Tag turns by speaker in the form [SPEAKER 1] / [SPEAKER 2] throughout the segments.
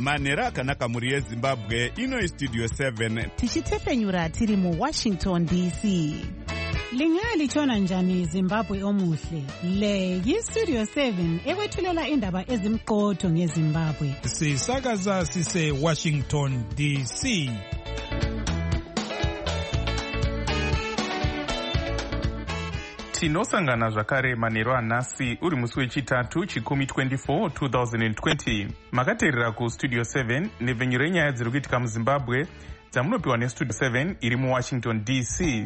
[SPEAKER 1] manhero akanaka mhuri yezimbabwe. Ino Studio 7
[SPEAKER 2] tichitefenyura tiri muWashington DC.
[SPEAKER 3] Lingalitshona njani Zimbabwe omuhle? Le yiStudio 7 ekwethulela indaba ezimqotho ngeZimbabwe.
[SPEAKER 4] Sisakaza sise Washington DC.
[SPEAKER 5] Tinosangana zvakare manhero anhasi uri musi wechitatu chikumi 24 2020. Makateerera kuStudio 7 nevhenyu renyaya dziri kuitika muZimbabwe dzamunopiwa neStudio 7 iri muWashington DC.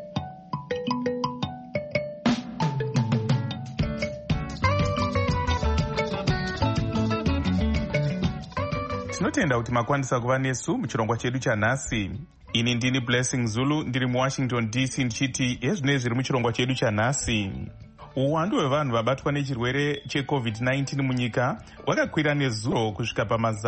[SPEAKER 5] Tinotenda kuti makwanisa kuva nesu muchirongwa chedu chanhasi. Ini ndini Blessing Zulu ndiri muWashington DC ndichiti hezvinei zviri muchirongwa chedu chanhasi. Uwandu hwevanhu vabatwa nechirwere cheCovid-19 munyika hwakakwira nezuro kusvika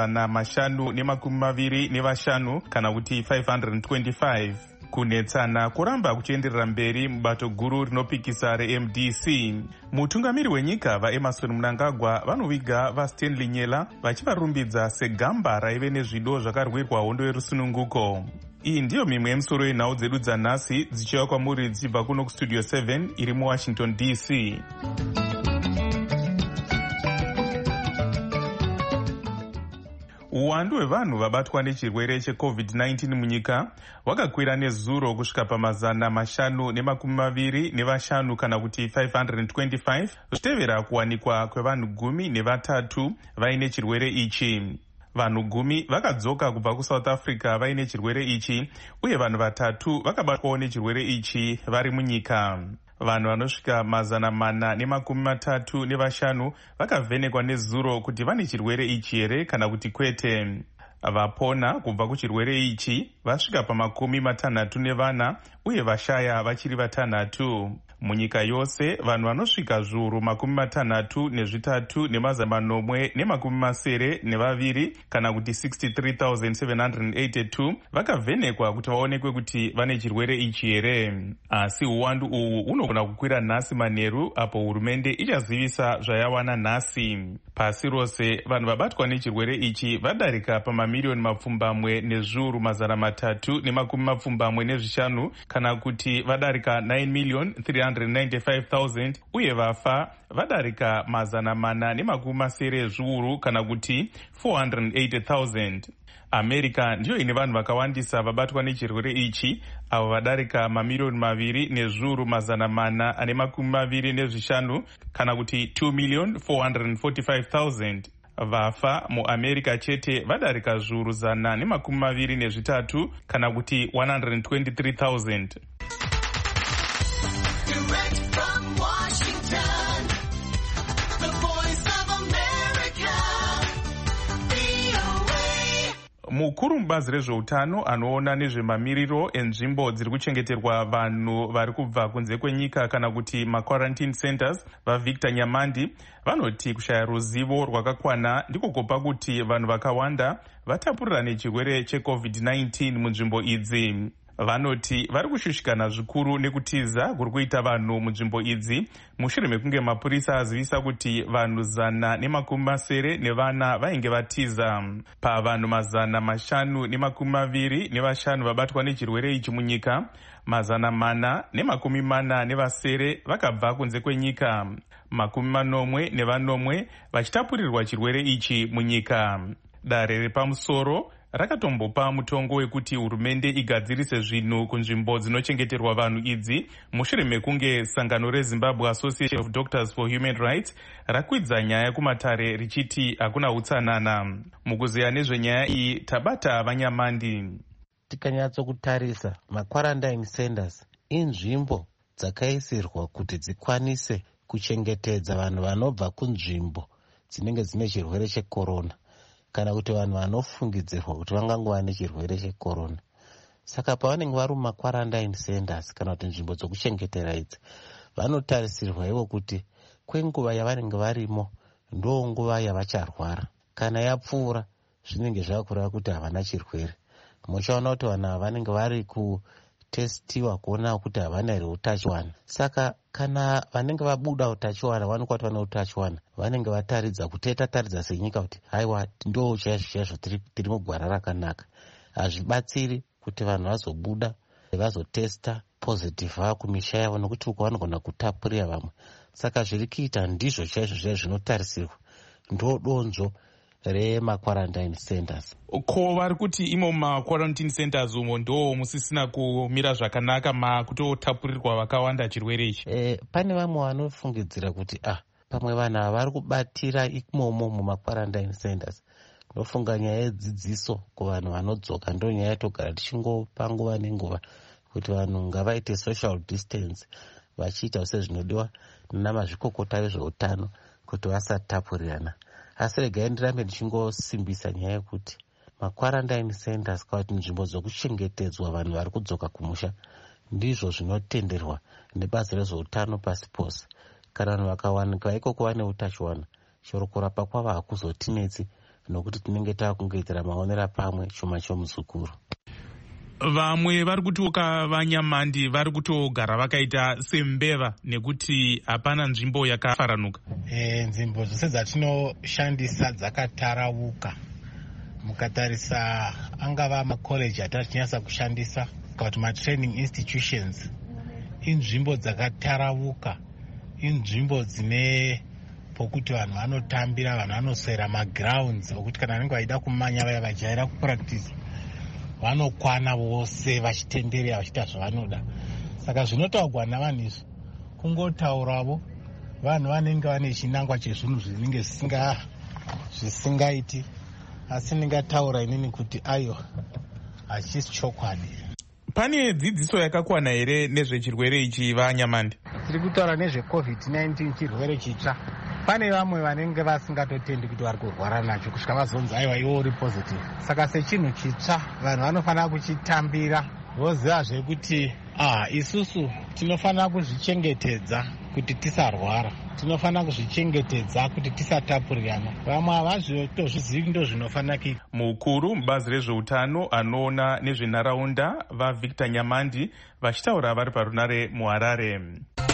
[SPEAKER 5] pa525 kana kuti 525. Kunetsana kuramba kuchienderera mberi mubato guru rinopikisa reMDC. Mutungamiri wenyika vaEmmerson Mnangagwa vanoviga vaStanley Nyela vachivarumbidza segamba raive nezvido zvakarwirwa hondo yerusununguko. Iyi ndiyo mimwe yemisoro yenhau dzedu dzanhasi dzichiva kwamuri dzichibva kuno kuStudio 7 iri muWashington DC. Uwandu hwevanhu vabatwa nechirwere cheCovid-19 munyika hwakakwira nezuro kusvika pa525 kana kuti 525 zvichitevera kuwanikwa kwevanhu 13 vaine chirwere ichi. Vanhu 10 vakadzoka kubva kuSouth Africa vaine chirwere ichi uye vanhu 3 vakabatwawo nechirwere ichi vari munyika. Vanhu vanosvika 435 vakavhenekwa nezuro kuti vane chirwere ichi here kana kuti kwete. Vapona kubva kuchirwere ichi vasvika pa64 uye vashaya vachiri 6. Munyika yose vanhu vanosvika zviuru 63,972 kana kuti 63,782 vakavhenekwa kuti vaonekwe kuti vane chirwere ichi here. Asi uwandu uhu unogona kukwira nhasi manheru apo hurumende ichazivisa zvayawana nhasi. Pasi rose vanhu vabatwa nechirwere ichi vadarika pamamiliyoni 345 kana kuti vadarika 9,395,000 uye vafa vadarika 470 kana kuti 480,000. America ndiyo ine vanhu vakawandisa vabatwa nechirwere ichi avo vadarika mamiliyoni 2,425 kana kuti 2,445,000. Vafa muAmerica chete vadarika zviuru 123 kana kuti 123,000. Mukuru mubazi rezveutano anoona nezvemamiriro enzvimbo dziri kuchengeterwa vanhu vari kubva kunze kwenyika kana kuti maquarantine centers vaVictor Nyamandi vanoti kushaya ruzivo rwakakwana ndiko kupa kuti vanhu vakawanda vatapurira nechirwere cheCovid-19 munzvimbo idzi. Vanoti vari kushushikana zvikuru nekutiza kuri kuita vanhu munzvimbo idzi mushure mekunge mapurisa azivisa kuti vanhu 170 vainge vatiza. Pavanhu 525 vabatwa nechirwere ichi munyika, 440 vakabva kunze kwenyika, 40 vachitapurirwa chirwere ichi munyika. Dare repamusoro rakatombopa mutongo wekuti hurumende igadzirise zvinhu kunzvimbo dzinochengeterwa vanhu idzi mushure mekunge sangano reZimbabwe Association of Doctors for Human Rights rakwidza nyaya kumatare richiti hakuna utsanana. Mukuzeya nezvenyaya iyi tabata Vanyamandi.
[SPEAKER 6] Tikanyatsokutarisa maquarantine centers inzvimbo dzakaisirwa kuti dzikwanise kuchengetedza vanhu vanobva kunzvimbo dzinenge dzine chirwere checorona kana kuti vanhu vanofungidzirwa kuti vangangova nechirwere checorona. Saka pavanenge vari mumaquarantine centers kana kuti nzvimbo dzokuchengetera idzi vanotarisirwa ivo kuti kwenguva yavanenge varimo ndo nguva yavacharwara. Kana yapfuura zvinenge zvakureva kuti havana chirwere. Muchaona kuti vanhu ava vanenge vari vanotestiwa kuona kuti havana here utachiwana. Saka kana vanenge vabuda utachiwana vanenge vati vane utachiwana, vanenge vataridza kuti tataridza senyika kuti haiwa ndo chaizvo tiri mugwara rakanaka. Hazvibatsiri kuti vanhu vazobuda vazotesta positive vava kumisha yavo, nokuti uko vanogona kutapurira vamwe. Saka zviri kuita ndizvo chaizvo zvinotarisirwa, ndo donzvo remakwarantine centers.
[SPEAKER 5] Ko vari kuti imo makwarantine centers umo ndo musisina kumira zvakanaka makutotapurirwa vakawanda chirwere ichi?
[SPEAKER 6] Pane vamwe vanofungidzira kuti pamwe vanhu ava vari kubatira imomo mumakwarantine centers. Ndofunga nyaya yedzidziso kuvanhu vanodzoka ndo nyaya yatogara tichingopa nguva nenguva kuti vanhu ngavaite social distance, vachiita sezvinodiwa namazvikokota vezveutano kuti vasatapurirana. Asi regai ndirambe ndichingosimbisa nyaya yekuti makwarantine centers kana kuti nzvimbo dzokuchengetedzwa vanhu vari kudzoka kumusha ndizvo zvinotenderwa nebazi rezveutano pasi pose. Kana vanhu vakawanikwa ikoko vane utachiwana, chero kurapa kwavo hakuzotinetsi, nokuti tinenge taakungoitira maonera pamwe chuma chomuzukuru.
[SPEAKER 5] Vamwe vari kutoka vaNyamandi vari kutogara vakaita sembeva nekuti hapana nzvimbo yakafaranuka.
[SPEAKER 7] Nzvimbo dzose dzatinoshandisa dzakatarauka. Mukatarisa angava makoleji atatinyasa kushandisa kana kuti matraining institutions, inzvimbo dzakatarauka, inzvimbo dzine pokuti vanhu vanotambira, vanhu vanoswera magrounds okuti kana vanenge vaida kumanya vaya vajaira kupractice vanokwana vose vachitenderera vachiita zvavanoda. Saka zvinotaurwa navanhu izvi kungotauravo vanhu vanenge vane chinangwa chezvinhu zvinenge zvisingaiti, asi ndingataura inini kuti ayo hachisi chokwadi.
[SPEAKER 5] Pane dzidziso yakakwana here nezvechirwere ichi vaNyamandi?
[SPEAKER 7] Tiri kutaura nezveCovid-19, chirwere chitsva. Pane vamwe vanenge vasingatotendi kuti vari kurwara nacho kusvika vazonzi aiwa iwo uri positive. Saka sechinhu chitsva vanhu vanofanira kuchitambira, voziva zvekuti isusu tinofanira kuzvichengetedza kuti tisarwara, tinofanira kuzvichengetedza kuti tisatapurirana. Vamwe havazvitozvizivi ndo zvinofanira kuita.
[SPEAKER 5] Mukuru mubazi rezveutano anoona nezvenharaunda vaVictor Nyamandi vachitaura vari parunare muHarare.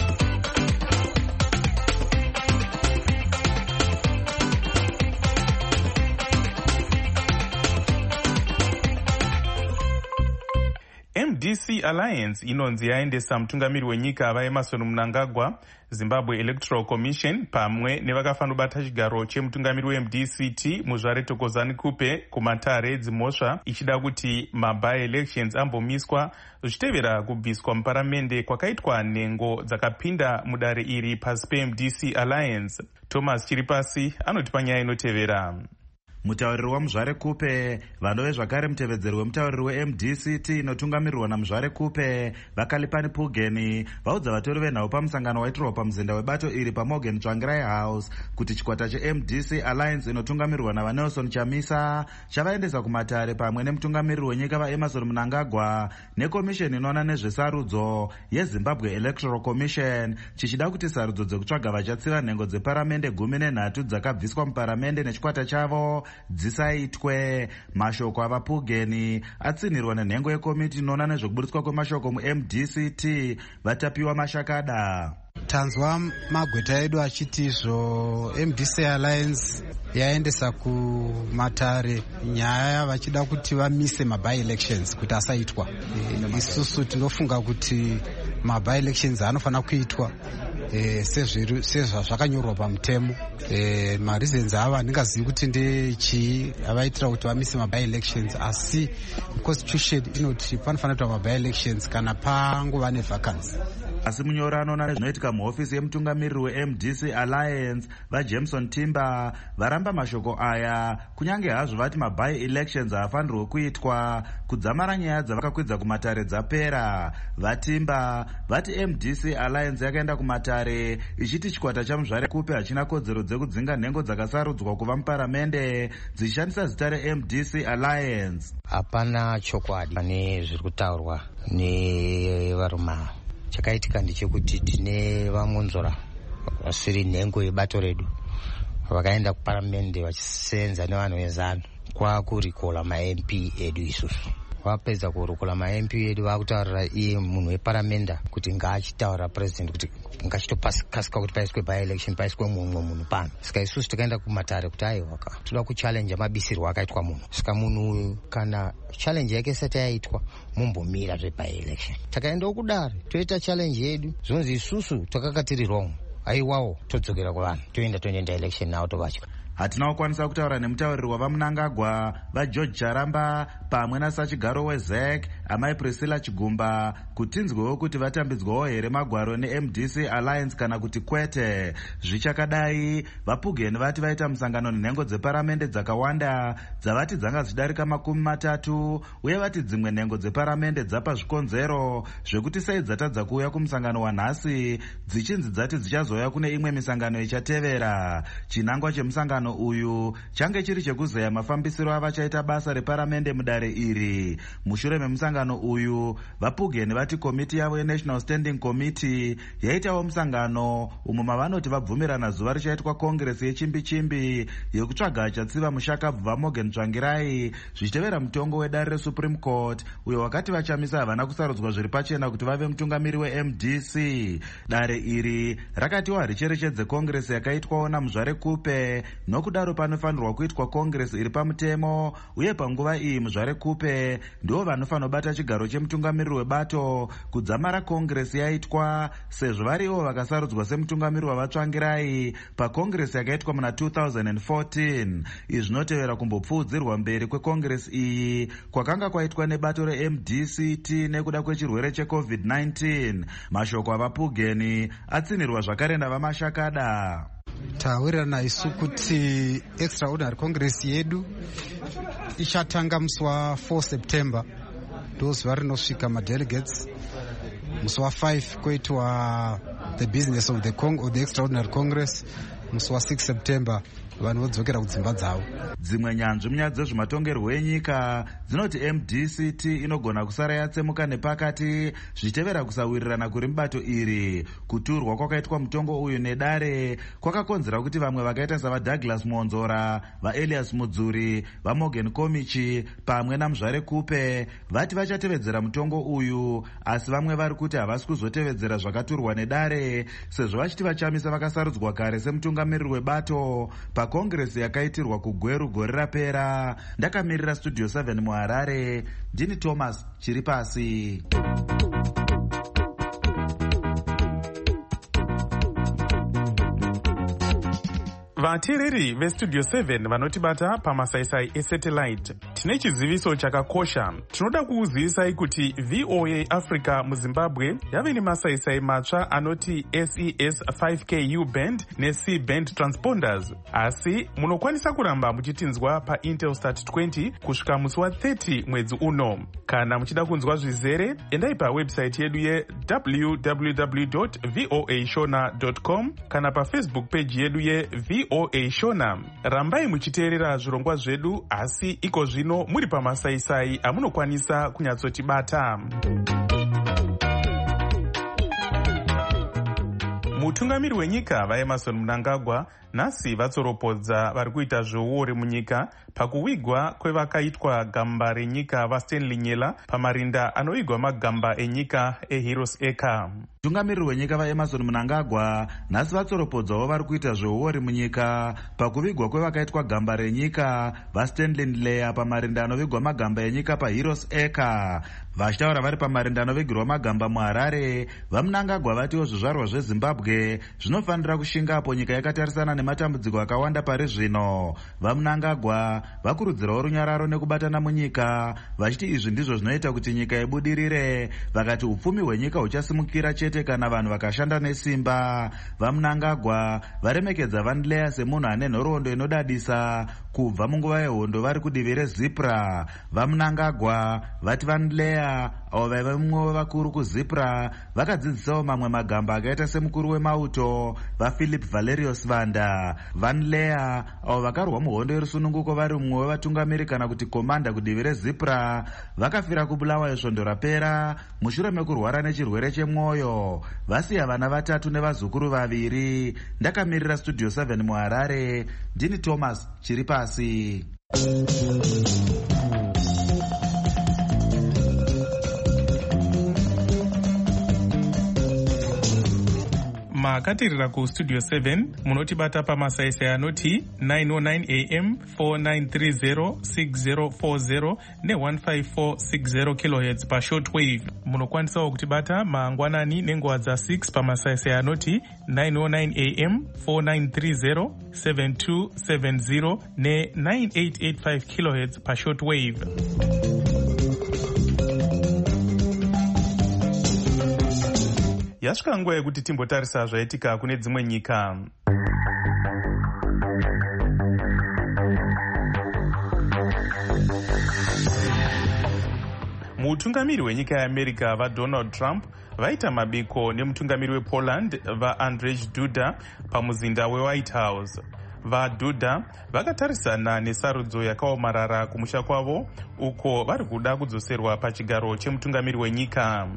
[SPEAKER 5] MDC Alliance inonzi yaendesa mutungamiri wenyika vaEmmerson Mnangagwa Zimbabwe Electoral Commission pamwe nevakafanobata chigaro chemutungamiri weMDCT muzvare Thokozani Kupe kumatare dzimhosva, ichida kuti by-elections ambomiswa zvichitevera kubviswa muparamende kwakaitwa nhengo dzakapinda mudare iri pasi peMDC Alliance. Thomas Chiripasi anotipa nyaya inotevera.
[SPEAKER 8] Mutauriri waMuzvare Kupe, vanove zvakare mutevedzeri wemutauriri weMDCT inotungamirirwa naMuzvare Kupe, Vakalipani Pugeni, vaudza vatori venhau pamusangano waitirwa pamuzinda webato iri paMorgan Tsvangirai House kuti chikwata cheMDC Alliance inotungamirirwa naVanelson Chamisa chavaendesa kumatare pamwe nemutungamiriri wenyika vaEmmerson Mnangagwa nekomisheni inoona nezvesarudzo yeZimbabwe Electoral Commission, chichida kuti sarudzo dzekutsvaga vachatsiva nhengo dzeparamende 13 dzakabviswa muparamende nechikwata chavo dzisaitwe. Mashoko avaPugeni atsinirwa nenhengo yekomiti inoona nezvekuburitswa kwemashoko muMDCT vatapiwa Mashakada.
[SPEAKER 9] Tanzwa magweta edu achiti izvo MDC Alliance yaendesa kumatare nyaya vachida kuti vamise by-elections kuti asaitwa. Isusu tinofunga kuti by-elections anofanira kuitwa sezvazvakanyorwa pamutemo. Mareasons ava ndingazivi kuti ndechii avaitira kuti vamise by-elections, asi constitution inoti panofanira kuitwa by-elections kana pangova nevacancy.
[SPEAKER 8] Asi munyori anoona nezvinoitika muhofisi yemutungamiriri weMDC Alliance vaJameson Timber varamba mashoko aya, kunyange hazvo vati by-elections haafanirwe kuitwa kudzamara nyaya dzavakakwidza kumatare dzapera. VaTimber vati MDC Alliance yakaenda kumatare ichiti chikwata chaMuzvare Kupe hachina kodzero dzekudzinga nhengo dzakasarudzwa kuva muparamende dzichishandisa zita reMDC Alliance.
[SPEAKER 10] Hapana chokwadi pane zviri kutaurwa nevaruma. Chakaitika ndechekuti tine vamunzora vasiri nhengo yebato redu vakaenda kuparamende vachisenza nevanhu vezano kwakurikola maMP edu isusu vapedza kurukura mamp edu vakutaurira iye munhu weparamenda kuti ngaachitaurira president kuti ngachitokasika kuti paiswe by-election paiswe mumwe munhu pano. Saka isusu tikaenda kumatare kuti aiwaka toda kuchallenge mabisirwo akaitwa munhu. Saka munhu uyu kana challenge yake isati yaitwa mumbomira zve-by-election. Takaendawo kudare toita challenge yedu zvonzi isusu takanga tiri wrong, aiwawo todzokera kuvanhu toenda election nawo tovatya.
[SPEAKER 8] Hatina kukwanisa kutaura nemutauriri wavamunangagwa vaGeorge Charamba pamwe nasachigaro weZEC amai Priscilla Chigumba kutinzwewo kuti vatambidzwawo here magwaro neMDC Alliance kana kuti kwete. Zvichakadai vapugeni vati vaita musangano nenhengo dzeparamende dzakawanda dzavati dzanga zvidarika 30 uye vati dzimwe nhengo dzeparamende dzapa zvikonzero zvekuti sei dzatadza kuuya kumusangano wanhasi dzichinzi dzati dzichazoya kune imwe misangano ichatevera. Chinangwa chemusangano uyu change chiri chekuzeya mafambisiro avachaita basa reparamende mudare iri. Mushure memusangano uyu vapugeni vati komiti yavo yeNational Standing Committee yaitawo musangano umo mavanoti vabvumirana zuva richaitwa kongresi yechimbi-chimbi yekutsvaga achatsiva mushakabva Morgan Tsvangirai zvichitevera mutongo wedare reSupreme Court uyo wakati vachamisa havana kusarudzwa zviri pachena kuti vave mutungamiri weMDC. Dare iri rakatiwa haricherechedze kongresi yakaitwawo naMuzvare Kupe, nokudaro panofanirwa kuitwa kongresi iri pamutemo uye panguva iyi Muzvare Kupe ndiwo vanofanira bata chigaro chemutungamiriri webato kudzamara kongresi yaitwa, sezvo variwo vakasarudzwa semutungamiri wavatsvangirai pakongresi yakaitwa muna 2014. Izvi zvinotevera kumbopfuudzirwa mberi kwekongresi iyi kwakanga kwaitwa nebato reMDCT nekuda kwechirwere cheCovid-19. Mashoko avapugeni atsinirwa zvakare navamashakada.
[SPEAKER 9] Tawirirana isu kuti extraordinary congress yedu ichatanga musi wa4 September ndozuva rinosvika madelegates. Musi wa5 koitwa the business of the extraordinary congress. Musi wa6 September vanhu vodzokera kudzimba dzavo.
[SPEAKER 8] Dzimwe nyanzvi munyaya dzezvematongerwo enyika dzinoti MDCT inogona kusara yatsemuka nepakati zvichitevera kusawirirana kuri mubato iri. Kuturwa kwakaitwa mutongo uyu nedare kwakakonzera kuti vamwe vakaita savaDouglas Monzora, vaElias Mudzuri, vaMorgan Komichi pamwe naMuzvare Kupe vati vachatevedzera mutongo uyu, asi vamwe vari kuti havasi kuzotevedzera zvakaturwa nedare sezvo vachiti vachamisa vakasarudzwa kare semutungamiriri webato pakongresi yakaitirwa kuGweru gore rapera. Ndakamirira Studio 7 muHarare, ndini Thomas Chiripasi.
[SPEAKER 5] vateereri vestudio 7 vanotibata pamasaisai esatellite, tine chiziviso chakakosha. Tinoda kukuzivisai kuti VOA Africa muZimbabwe yave nemasaisai matsva anoti SES 5K U-band neC band transponders, asi munokwanisa kuramba muchitinzwa paIntelsat 20 kusvika musi wa30 mwedzi uno. Kana muchida kunzwa zvizere, endai pawebsite yedu ye www.voashona.com kana pafacebook page yedu ye VOA Shona. Rambai muchiteerera zvirongwa zvedu, asi iko zvino muri pamasaisai amunokwanisa kunyatsotibata. Mutungamiri wenyika vaEmmerson Mnangagwa nhasi vatsoropodza vari kuita zveuori munyika pakuwigwa kwevakaitwa gamba renyika vaStanley Nyela pamarinda anovigwa magamba enyika eHeroes Acre.
[SPEAKER 8] Mutungamiriri wenyika vaEmmerson Mnangagwa nhasi vatsoropodzawo vari kuita zveuori munyika pakuvigwa kwevakaitwa gamba renyika vaStanley Nyela pamarinda anovigwa magamba enyika paHeroes Acre. Vachitaura vari pamarinda anovigirwa magamba muHarare, vaMnangagwa vatiwo zvizvarwa zveZimbabwe zvinofanira kushingapo nyika yakatarisana nematambudziko akawanda pari zvino. VaMnangagwa vakurudzirawo runyararo nekubatana munyika, vachiti izvi ndizvo zvinoita kuti nyika ibudirire. Vakati upfumi hwenyika huchasimukira chete kana vanhu vakashanda nesimba. VaMnangagwa varemekedza Van semunhu ane nhoroondo inodadisa kubva munguva yehondo vari kudivi reZipra. VaMnangagwa vati Van avo vaiva mumwe wevakuru kuZipra vakadzidzisawo mamwe magamba akaita semukuru wemauto vaPhilip Valerius Vanda. Van avo vakarwa muhondo yerusununguko vari mumwe wevatungamiri kana kuti komanda kudivi reZipra vakafira kubulawayo svondo rapera mushure mekurwara nechirwere chemwoyo. Vasiya vana 3 nevazukuru 2. Ndakamirira Studio 7 muHarare, ndini Thomas Chiripasi.
[SPEAKER 5] makatirira kustudio 7 munotibata pamasaisai anoti 909 am 4930 6040 ne15460 kHz pashortwave. Munokwanisawo kutibata mangwanani nenguva dza6 pamasaisai anoti 909 am 4930 7270 ne9885 kHz pashortwave. Yasvika nguva yekuti timbotarisa zvaitika kune dzimwe nyika. Mutungamiri wenyika yeAmerica vaDonald Trump vaita mabiko nemutungamiri wePoland vaAndrzej Duda pamuzinda weWhite House. VaDuda vakatarisana nesarudzo yakaomarara kumusha kwavo uko vari kuda kudzoserwa pachigaro chemutungamiri wenyika.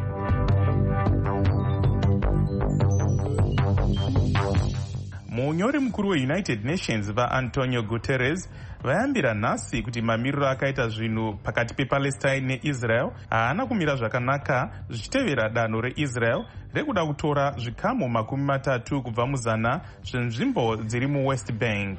[SPEAKER 5] Munyori mukuru weUnited Nations vaAntonio Guterres vayambira nhasi kuti mamiriro akaita zvinhu pakati pePalestine neIsrael haana kumira zvakanaka zvichitevera danho reIsrael rekuda kutora zvikamu 30 kubva muzana zvenzvimbo dziri muWest Bank.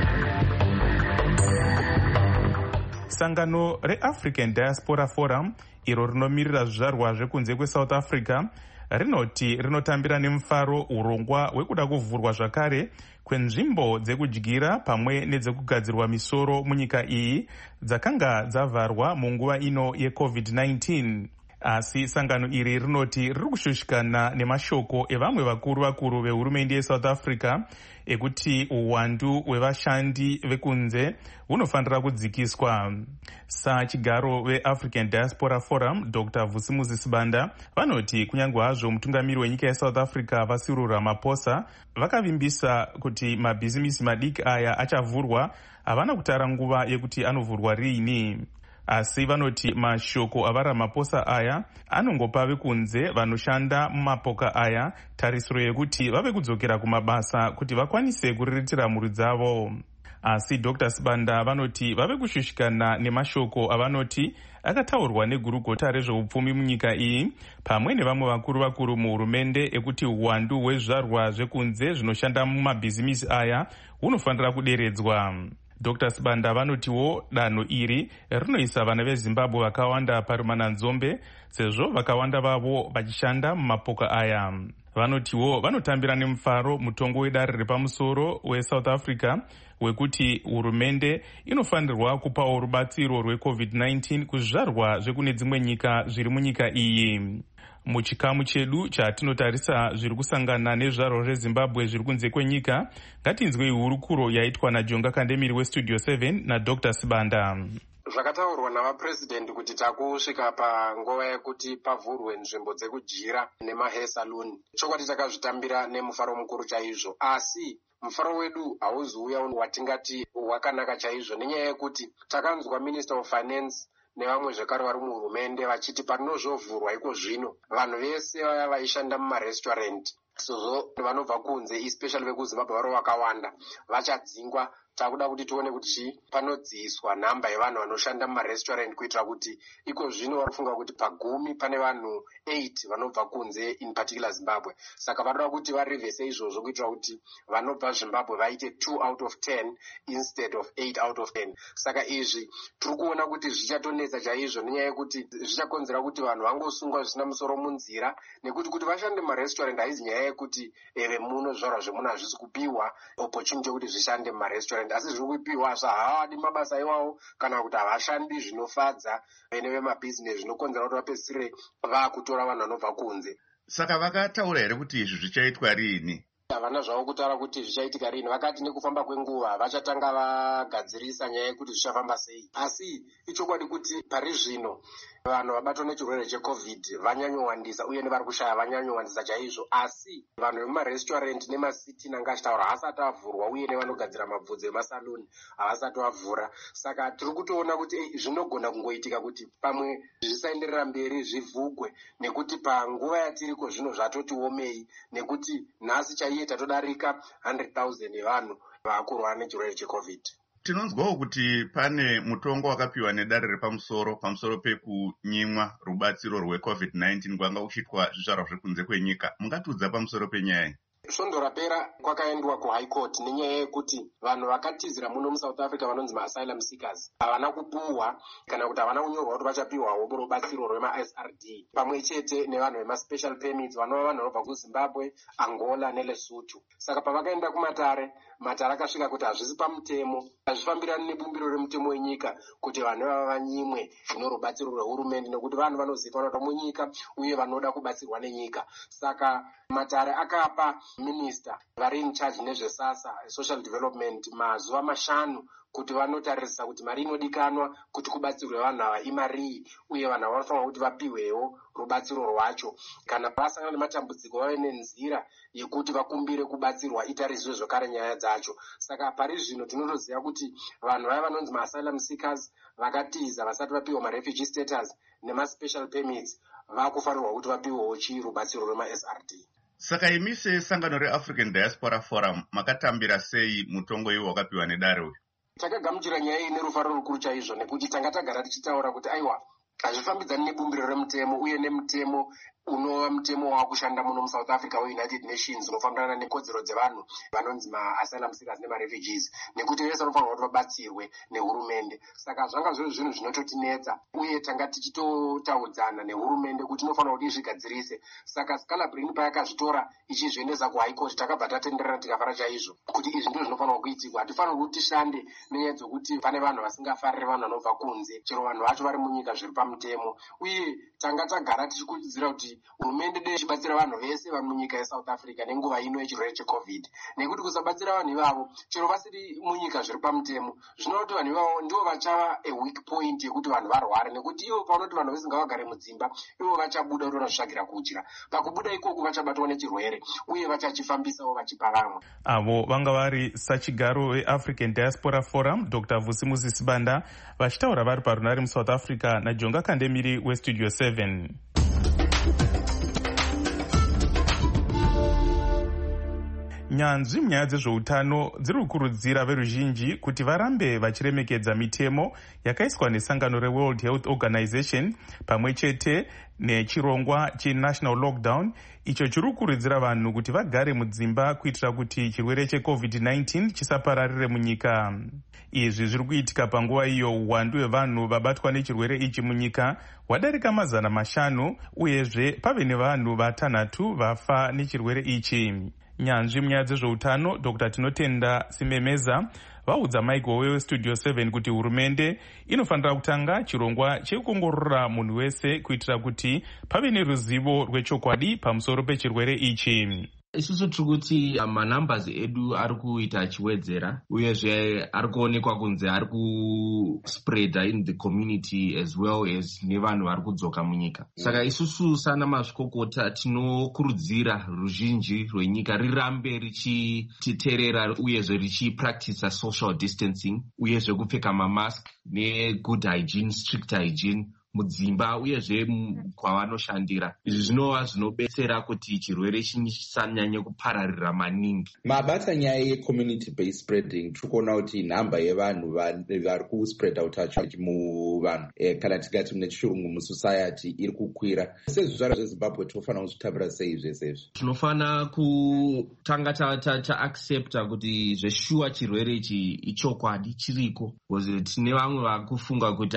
[SPEAKER 5] Sangano reAfrican Diaspora Forum iro rinomirira zvizvarwa zvekunze kweSouth Africa rinoti rinotambira nemufaro urongwa hwekuda kuvhurwa zvakare kwenzvimbo dzekudyira pamwe nedzekugadzirwa misoro munyika iyi dzakanga dzavharwa munguva ino yeCovid-19. Asi sangano iri rinoti riri kushushikana nemashoko evamwe vakuru vehurumende yeSouth Africa ekuti uwandu hwevashandi vekunze hunofanira kudzikiswa. Sachigaro veAfrican Diaspora Forum Dr. Vusimuzi Sibanda vanoti kunyange hazvo mutungamiri wenyika yeSouth Africa Cyril Ramaphosa vakavimbisa kuti mabhizimisi madiki aya achavhurwa, havana kutara nguva yekuti anovhurwa riini. Asi vanoti mashoko avaRamaphosa aya anongopa vekunze vanoshanda mumapoka aya tarisiro yekuti vave kudzokera kumabasa kuti vakwanise kuriritira mhuri dzavo. Asi Dr. Sibanda vanoti vave kushushikana nemashoko avanoti akataurwa negurukota rezveupfumi munyika iyi pamwe nevamwe vakuru muhurumende ekuti uwandu hwezvizvarwa zvekunze zvinoshanda mumabhizimisi aya hunofanira kuderedzwa. Dr. Sibanda vanotiwo danho iri rinoisa vana veZimbabwe vakawanda parumananzombe sezvo vakawanda vavo vachishanda mumapoka aya. Vanotiwo vanotambira nemufaro mutongo wedare repamusoro weSouth Africa wekuti hurumende inofanirwa kupawo rubatsiro rweCovid-19 kuzvizvarwa zvekune dzimwe nyika zviri munyika iyi. Muchikamu chedu chatinotarisa zviri kusangana nezvizvarwa zveZimbabwe zviri kunze kwenyika, ngatinzwei hurukuro yaitwa naJonga Kandemiri weStudio 7 naDr. Sibanda.
[SPEAKER 11] Zvakataurwa navapresident kuti takusvika panguva yekuti pavhurwe nzvimbo dzekudyira nemahair salon. Chokwadi takazvitambira nemufaro mukuru chaizvo, asi mufaro wedu hauzouya watingati wakanaka chaizvo nenyaya yekuti takanzwa Minister of Finance nevamwe zvekare vari muhurumende vachiti parinozvovhurwa iko zvino vanhu vese vaya vaishanda mumarestaurant sezvo vanobva kunze especially vekuZimbabwe vari vakawanda vachadzingwa. Takuda kuti tione kuti panodziiswa nhamba yevanhu vanoshanda mumarestaurant kuitira kuti iko zvino varufunga kuti pagumi pane vanhu 8 vanobva kunze in particular Zimbabwe. Saka vanoda kuti varivhese izvozvo kuitira kuti vanobva Zimbabwe vaite 2 out of 10 instead of 8 out of 10. Saka izvi tiri kuona kuti zvichatonetsa chaizvo nenyaya yekuti zvichakonzera kuti vanhu vangosungwa zvisina musoro munzira, nekuti kuti vashande mumarestaurant haizi nyaya yekuti muno zvaro zvemunhu hazvisi kupiwa opportunity yekuti zvishande mumarestaurant, asi zviri kupiwa havadi mabasa iwawo kana kuti havashandi zvinofadza vene vemabhizinesi zvinokonzera kuti vapedzisire vakutora vanhu vanobva kunze.
[SPEAKER 12] Saka vakataura here kuti izvi zvichaitwa riini?
[SPEAKER 11] Havana zvavo kutaura kuti zvichaitika riini. Vakati nekufamba kwenguva vachatanga vagadzirisa nyaya yekuti zvichafamba sei, asi ichokwadi kuti pari zvino vanhu vabatwa nechirwere cheCovid vanyanyowandisa uye nevari kushaya vanyanyowandisa chaizvo, asi vanhu vemumarestaurant nemasiti nanga achitaura havasati avhurwa uye nevanogadzira mabvudzi emasaloni havasati vavhura. Saka tiri kutoona kuti zvinogona kungoitika kuti pamwe zvisaenderera mberi zvivhugwe, nekuti panguva yatiriko zvino zvatoti omei, nekuti nhasi chaiye tatodarika 100,000 yevanhu vakurwara nechirwere cheCovid.
[SPEAKER 12] Tinonzwawo kuti pane mutongo wakapiwa nedare repamusoro pamusoro pekunyimwa rubatsiro rweCovid-19 kwanga kuchiitwa zvizvarwa zvekunze kwenyika. Mungatiudza pamusoro penyaya iyi?
[SPEAKER 11] Svondo rapera kwakaendwa kuhigh court nenyaya yekuti vanhu vakatizira muno muSouth Africa vanonzi maasylum seekers havana kupuhwa kana kuti havana kunyorwa kuti vachapiwawo rubatsiro rwemaSRD pamwe chete nevanhu vemaspecial permits vanova vanhu vanobva kuZimbabwe, Angola neLesotho. Saka pavakaenda kumatare, matare akasvika kuti hazvisi pamutemo, hazvifambirani nebumbiro remutemo wenyika kuti vanhu vava vanyimwe rubatsiro rwehurumende nekuti vanhu vanozivikanwa kuti munyika uye vanoda kubatsirwa nenyika. Saka matare akapa minister vari in charge nezvesasa social development mazuva 5 kuti vanotarisisa kuti mari inodikanwa kuti kubatsirwe vanhu ava imari uye vanhu ava vanofanira kuti vapiwewo rubatsiro rwacho. Kana vasangana nematambudziko vave nenzira yekuti vakumbire kubatsirwa itariswe zvakare nyaya dzacho. Saka pari zvino tinotoziva kuti vanhu vaya vanonzi maasylum seekers vakatiza vasati vapiwa marefugee status nemaspecial permits vakufanirwa kuti vapiwewo rubatsiro rwemaSRD.
[SPEAKER 12] Saka imi sesangano reAfrican Diaspora Forum makatambira sei mutongo iwo wakapiwa nedare uyu?
[SPEAKER 11] Takagamuchira nyaya iyi nerufaro rukuru chaizvo nekuti tanga tagara tichitaura kuti aiwa hazvifambidzani nebumbiro remutemo uye nemutemo unova mutemo wakushanda muno muSouth Africa weUnited Nations unofambirana nekodzero dzevanhu vanonzi maasylum seekers nemarefugees nekuti vese vanofanirwa kuti vabatsirwe nehurumende. Saka zvanga zviri zvinhu zvinototinetsa uye tanga tichitotaudzana nehurumende kuti inofanira kuti izvigadzirise. Saka Scalabrini payakazvitora ichizviendesa kuhigh court takabva tatenderera tikafara chaizvo kuti izvi ndizvo zvinofanirwa kuitirwa. Hatifanirwi kuti tishande nenyaya dzokuti pane vanhu vasingafariri vanhu vanobva kunze chero vanhu vacho vari munyika zviri pamutemo. Uye tanga tagara tichikurudzira kuti hurumende dei ichibatsira vanhu vese vari munyika yeSouth Africa nenguva ino yechirwere cheCovid, nekuti kusabatsira vanhu ivavo chero vasiri munyika zviri pamutemo zvinova kuti vanhu ivavo ndivo vachava weak point yekuti vanhu varware, nekuti ivo pavanoti vanhu vese ngavagare mudzimba ivo vachabuda kuti vanozvitsvagira kudya. Pakubuda ikoko vachabatwa nechirwere uye vachachifambisawo vachipa vamwe.
[SPEAKER 5] Avo vanga vari sachigaro weAfrican Diaspora Forum Dr. Vusimuzi Sibanda vachitaura vari parunare muSouth Africa naJonga Kandemiri weStudio 7. Nyanzvi munyaya dzezveutano dziri kukurudzira veruzhinji kuti varambe vachiremekedza mitemo yakaiswa nesangano reWorld Health Organization pamwe chete nechirongwa chenational lockdown icho chiri kukurudzira vanhu kuti vagare mudzimba kuitira kuti chirwere cheCovid-19 chisapararire munyika. Izvi zviri kuitika panguva iyo uwandu hwevanhu vabatwa nechirwere ichi munyika hwadarika 500 uyezve pave nevanhu 6 vafa nechirwere ichi. Nyanzvi munyaya dzezveutano Dr. Tinotenda Simemeza vaudza Michael weStudio 7 kuti hurumende inofanira kutanga chirongwa chekuongorora munhu wese kuitira kuti pave neruzivo rwechokwadi pamusoro pechirwere ichi.
[SPEAKER 13] Isusu tiri kuti manambers edu ari kuita achiwedzera uyezve ari kuonekwa kunze ari kuspreada in the community as well as nevanhu vari kudzoka munyika. Saka isusu sana mazvikokota tinokurudzira ruzhinji rwenyika rirambe richiteerera uyezve richipractice social distancing uyezve kupfeka mamask negood hygiene, strict hygiene mudzimba uyezve kwavanoshandira. Izvi zvinova zvinobetsera kuti chirwere chisanyanye kupararira maningi.
[SPEAKER 14] Mabata nyaya ye-community based spreading tiri kuona kuti nhamba yevanhu vari kuspreada utachiona muvanhu kana tingati mune chirungu musociety iri kukwira. Sezvizvarwa zveZimbabwe tinofanira kuzvitambira sei zvese izvi?
[SPEAKER 13] Tinofanira kutanga taaccepta kuti zveshuwa chirwere ichi ichokwadi chiriko. Tine vamwe vakufunga kuti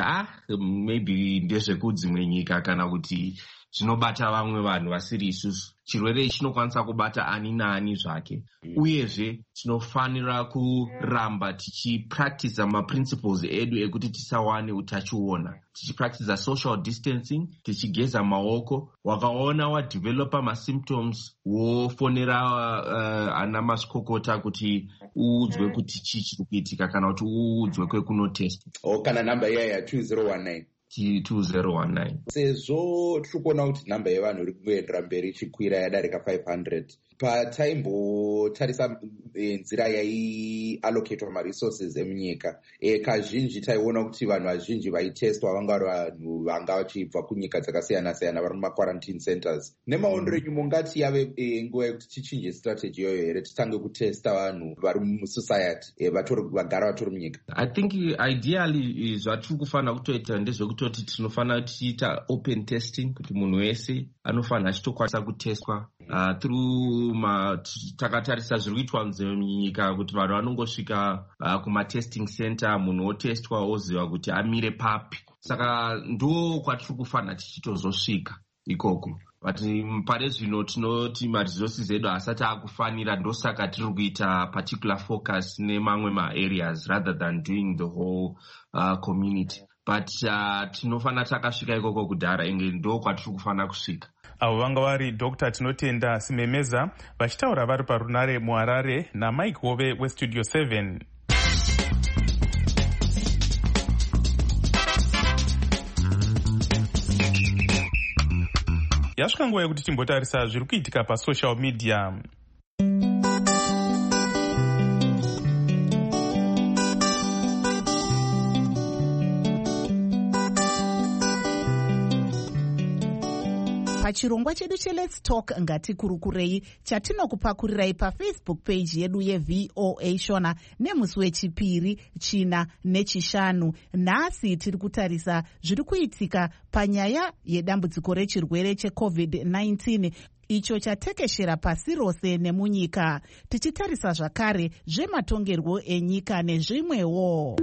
[SPEAKER 13] maybe ndezvekudzimwe nyika kana kuti zvinobata vamwe vanhu vasiri isusu. Chirwere ichi chinokwanisa kubata ani naani zvake. Uyezve tinofanira kuramba tichipractice maprinciples edu ekuti tisawane utachiona. Tichipractice social distancing, tichigeza maoko. Wakaona wadevelopa masymptoms wofonera ana mazvikokota kuti uudzwe kuti chii chiri kuitika kana kuti uudzwe kwekunotesta.
[SPEAKER 14] Kana namba iya 2019
[SPEAKER 13] 2019.
[SPEAKER 14] Sezvo tiri kuona kuti nhamba yevanhu iri kungoendera mberi ichikwira yadarika 500 pataimbotarisa nzira yaiallocatwa maresources emunyika, kazhinji taiona kuti vanhu vazhinji vaitestwa vanga vari vanhu vanga vachibva kunyika dzakasiyana-siyana vari mumaquarantine centers. Nemaonero enyu mungati yave nguva yekuti tichinje strategy iyoyo here, titange kutesta vanhu vari musociety vagara vatori munyika?
[SPEAKER 13] I think ideally zvatiri kufanira kutoita ndezvekutoti tinofanira tichiita open testing, kuti munhu wese anofanira achitokwanisa kutestwa through takatarisa zviri kuitwa munyika kuti vanhu vanongosvika kumatesting center, munhu otestwa oziva kuti amire papi. Saka ndo kwatiri kufanira tichitozosvika ikoko. But pane zvino tinoti maresources edu asati akufanira, ndosaka tiri kuita particular focus nemamwe maareas rather than doing the whole community. But tinofanira takasvika ikoko kudhara, enge ndo kwatiri kufanira kusvika.
[SPEAKER 5] Avo vanga vari Dr. Tinotenda Simemeza vachitaura vari parunare muHarare naMike Hove weStudio 7. Yasvika nguva yekuti timbotarisa zviri kuitika pasocial media.
[SPEAKER 2] Pachirongwa chedu cheLet's Talk ngatikurukurei chatinokupakurirai paFacebook page yedu yeVOA Shona nemusi wechipiri, china nechishanu. Nhasi tiri kutarisa zviri kuitika panyaya yedambudziko rechirwere cheCovid-19 icho chatekeshera pasi rose nemunyika, tichitarisa zvakare zvematongerwo enyika nezvimwewo.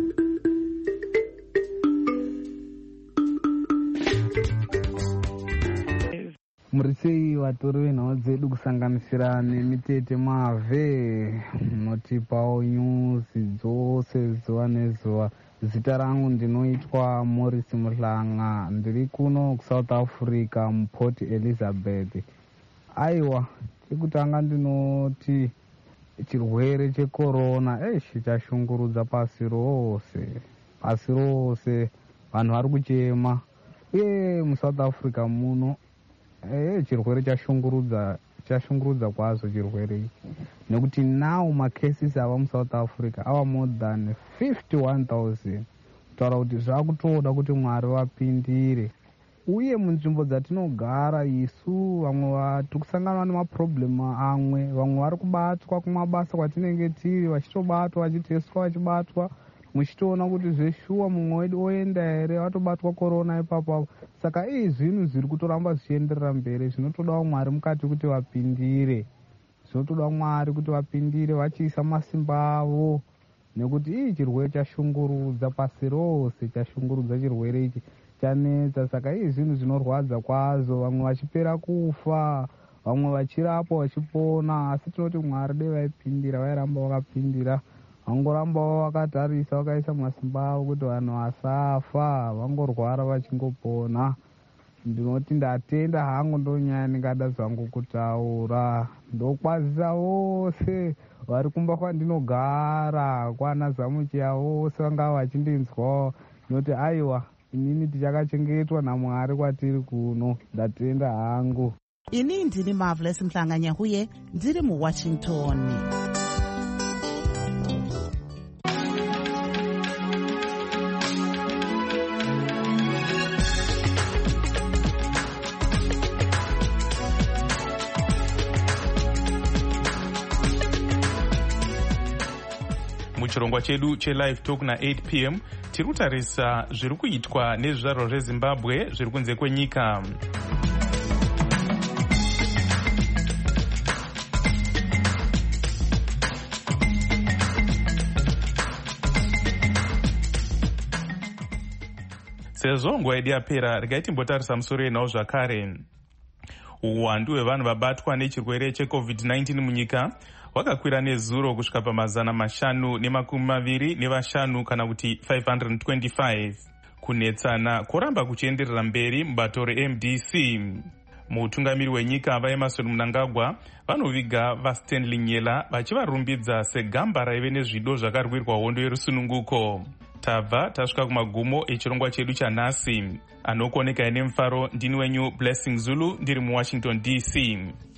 [SPEAKER 15] Murisei vatori venhau dzedu kusanganisira nemitete Mave munotipawo nyuzi dzose zuva nezuva. Zita rangu ndinoitwa Morris Muhlanga, ndiri kuno kuSouth Africa muPort Elizabeth. Aiwa, chekutanga ndinoti chirwere checorona chashungurudza pasi rose. Vanhu vari kuchema, uye muSouth Africa muno chirwere chashungurudza kwazvo chirwere ichi, nekuti now macases ava muSouth Africa ava more than 51,000. kutaura kuti zvakutoda kuti Mwari vapindire. Uye munzvimbo dzatinogara isu vamwe tiri kusangana nemaproblemu amwe, vamwe vari kubatwa kumabasa kwatinenge tiri, vachitobatwa vachiteswa vachibatwa, muchitoona kuti zveshuwa mumwe wedu oenda here watobatwa korona ipapo. Saka zvinhu zviri kutoramba zvichienderera mberi, zvinotodawo Mwari mukati kuti vapindire, zvinotoda Mwari kuti vapindire vachiisa masimba avo, nekuti chirwere chashungurudza pasi rose, chashungurudza chirwere ichi chanetsa. Saka zvinhu zvinorwadza kwazvo, vamwe vachipera kufa, vamwe vachirapwa vachipona. Asi tinoti Mwari dei vaipindira, vairamba vakapindira, vangorambawo vakatarisa vakaisa masimba avo kuti vanhu vasafa, vangorwara vachingopona. Ndinoti ndatenda hangu, ndonyaya ndingada zvangu kutaura. Ndokwazisa vose vari kumba kwandinogara, kwana Zamuchiya vose vanga vachindinzwawo, noti aiwa inini tichakachengetwa naMwari kwatiri kuno, ndatenda hangu.
[SPEAKER 2] Ini ndini Marvelous Mhlanganyahuye, ndiri muWashington.
[SPEAKER 5] Muchirongwa chedu cheLive Talk na8 p.m. tiri kutarisa zviri kuitwa nezvizvarwa zveZimbabwe zviri kunze kwenyika. Sezvo nguva yedu yapera, regai timbotarisa musoro yenhau zvakare. Uwandu hwevanhu vabatwa nechirwere cheCovid-19 munyika hwakakwira nezuro kusvika pa525 kana kuti 525. Kunetsana koramba kuchienderera mberi mubato reMDC. Mutungamiri wenyika vaEmmerson Mnangagwa vanoviga vaStanley Nyela vachivarumbidza segamba raive nezvido zvakarwirwa hondo yerusununguko. tabva tasvika kumagumo echirongwa chedu chanhasi. Anokuoneka nemufaro ndini wenyu Blessing Zulu ndiri muWashington DC.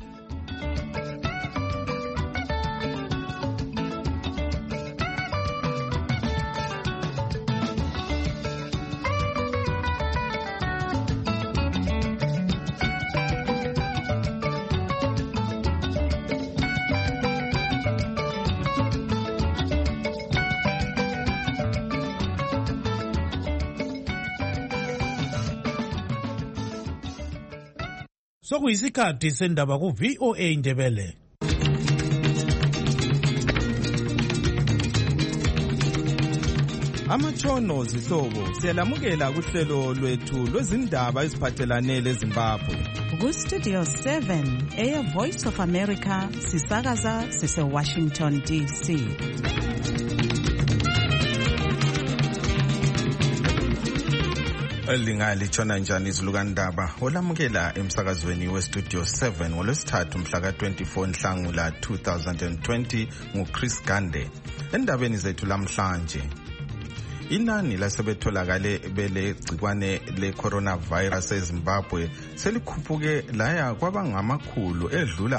[SPEAKER 4] Sokuyisikhathi sendaba ku-VOA Indebele.
[SPEAKER 1] Amatshono zihlobo siyalamukela kuhlelo lwethu lwezindaba eziphathelane leZimbabwe.
[SPEAKER 2] Ku-Studio 7 Air Voice of America sisakaza sise-Washington DC.
[SPEAKER 16] Lingalitshona njani izilukandaba olamukela emsakazweni weStudio 7 ngolwesithathu mhla ka-24 Nhlangula 2020 nguChris Gande. Endabeni zethu lamhlanje, inani lasebetholakale belegcikwane le-coronavirus eZimbabwe selikhuphuke laya kwabangamakhulu edlula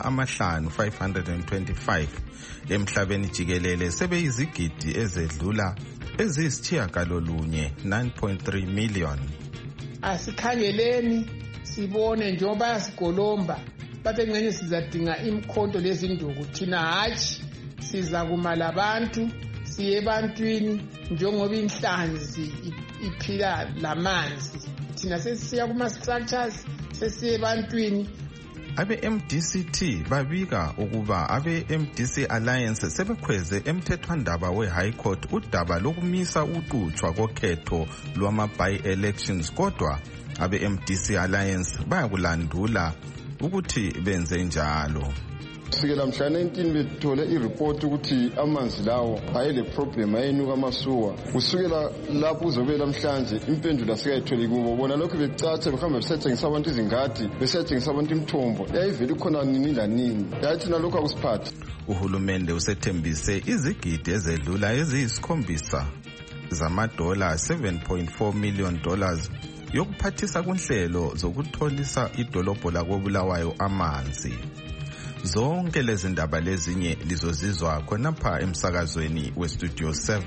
[SPEAKER 16] 525 emhlabeni jikelele sebeyizigidi ezedlula eziyisitshiyagalolunye 9.3 million.
[SPEAKER 17] Asikhangeleni sibone njengoba bayasigolomba bathi ngene sizadinga imkhonto lezinduku, thina hatshi siza kuma labantu siye ebantwini njengoba inhlanzi iphila lamanzi, thina sesiya kuma structures sesiye ebantwini.
[SPEAKER 16] Abe-MDCT babika ukuba abe-MDC Alliance sebekhweze emthethwandaba we-High Court udaba lokumisa uqhutshwa kokhetho lwama-by-elections, kodwa abe-MDC Alliance bayakulandula ukuthi benze njalo.
[SPEAKER 18] Kusukela mhla 19 bethole ireport ukuthi amanzi lawo ayele problem ayenuka amasuwa. Kusukela lapho uzobe namhlanje impendulo asikayitholi kubo. Bona lokho becatshe behamba besetshengisa abantu izingadi, besetshengisa abantu imthombo. Yayivele ikhona nini la nini. Yathi nalokho akusiphathi.
[SPEAKER 16] Uhulumende usethembise izigidi ezedlula eziyisikhombisa zamadola 7.4 million dollars yokuphathisa kunhlelo zokutholisa idolobho lakoBulawayo amanzi. Zonke lezi ndaba lezinye lizozizwa khonapha emsakazweni weStudio 7.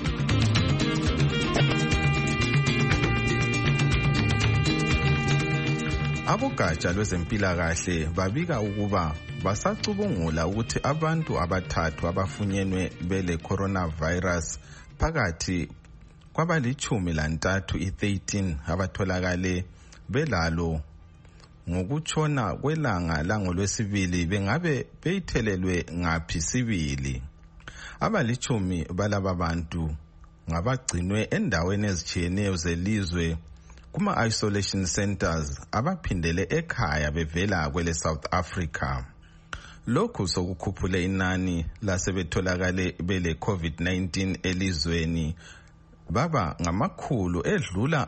[SPEAKER 16] Abogatsha lwezempilakahle babika ukuba basacubungula ukuthi abantu abathathu abafunyenwe bele coronavirus phakathi kwabali-13 i-13 abatholakale belalo ngokutshona kwelanga langolwesibili bengabe beyithelelwe ngaphi sibili. Abali-10 balaba bantu ngabagcinwe endaweni ezitshiyeneyo zelizwe kuma-isolation centers abaphindele ekhaya bevela kwele South Africa. Lokhu sokukhuphule inani lasebetholakale bele COVID-19 elizweni baba ngamakhulu edlula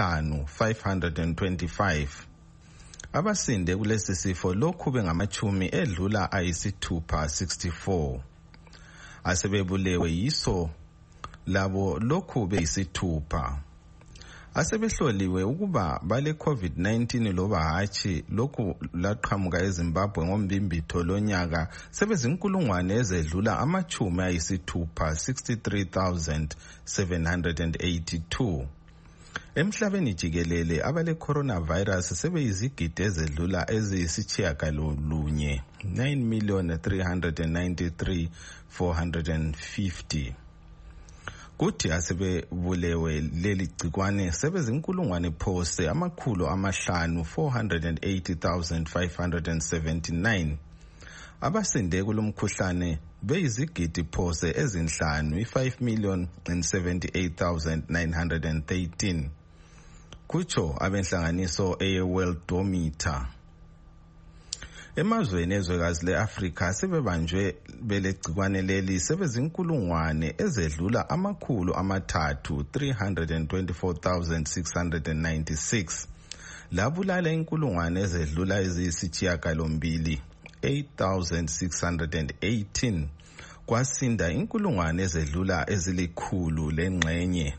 [SPEAKER 16] 525. Abasinde kulesi sifo lokhu bengamachumi edlula ayisithupha 64. Asebebulewe yiso labo lokhu beyisithupha. Asebehloliwe ukuba bale COVID-19 loba hatshi lokhu laqhamuka eZimbabwe ngombimbitho lonyaka sebezinkulungwane ezedlula amachumi ayisithupha 63,782. Emhlabeni jikelele abale coronavirus sebeyizigidi ezedlula eziyisitshiyagalolunye 9,393,450. Kuthi asebebulewe leli gcikwane sebezinkulungwane phose amakhulu 580,579. Abasinde kulomkhuhlane beyizigidi phose ezinhlanu 5,078,913. Kutsho abenhlanganiso eyeWorldometer. Emazweni ezwekazi le-Afrika sebebanjwe belegcikwane leli sebezinkulungwane ezedlula amakhulu 324,696. Labulala inkulungwane ezedlula eziyisitshiyagalombili 8,618. kwasinda inkulungwane ezedlula ezilikhulu lengxenye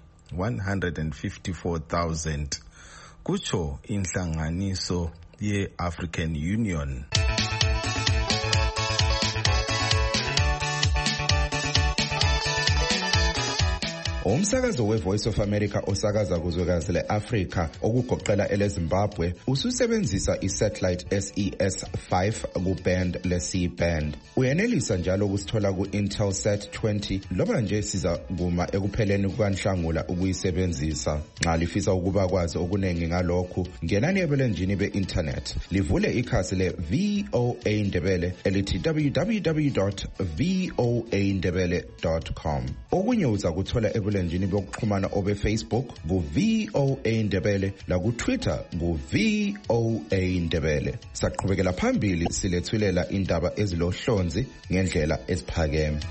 [SPEAKER 16] 154,000 kutsho inhlanganiso ye-African Union.
[SPEAKER 19] Umsakazo we-Voice of America osakaza kuzwekazi le-Afrika okugoqela ele-Zimbabwe ususebenzisa i-satellite SES-5 ku-band le-C-band. Uyenelisa njalo ukusithola ku-Intelsat 20 loba nje siza kuma ekupheleni kukaNhlangula ukuyisebenzisa. Nxa lifisa ukuba kwazi okuningi ngalokhu, ngenani ebulenjini be-internet. Livule ikhasi le-VOA Ndebele elithi www.voandebele.com. Okunye uza kuthola ebulenjini bokuxhumana obe Facebook ku VOA Ndebele la ku Twitter ku VOA Ndebele. Saqhubekela phambili silethulela indaba ezilohlonzi ngendlela eziphakeme.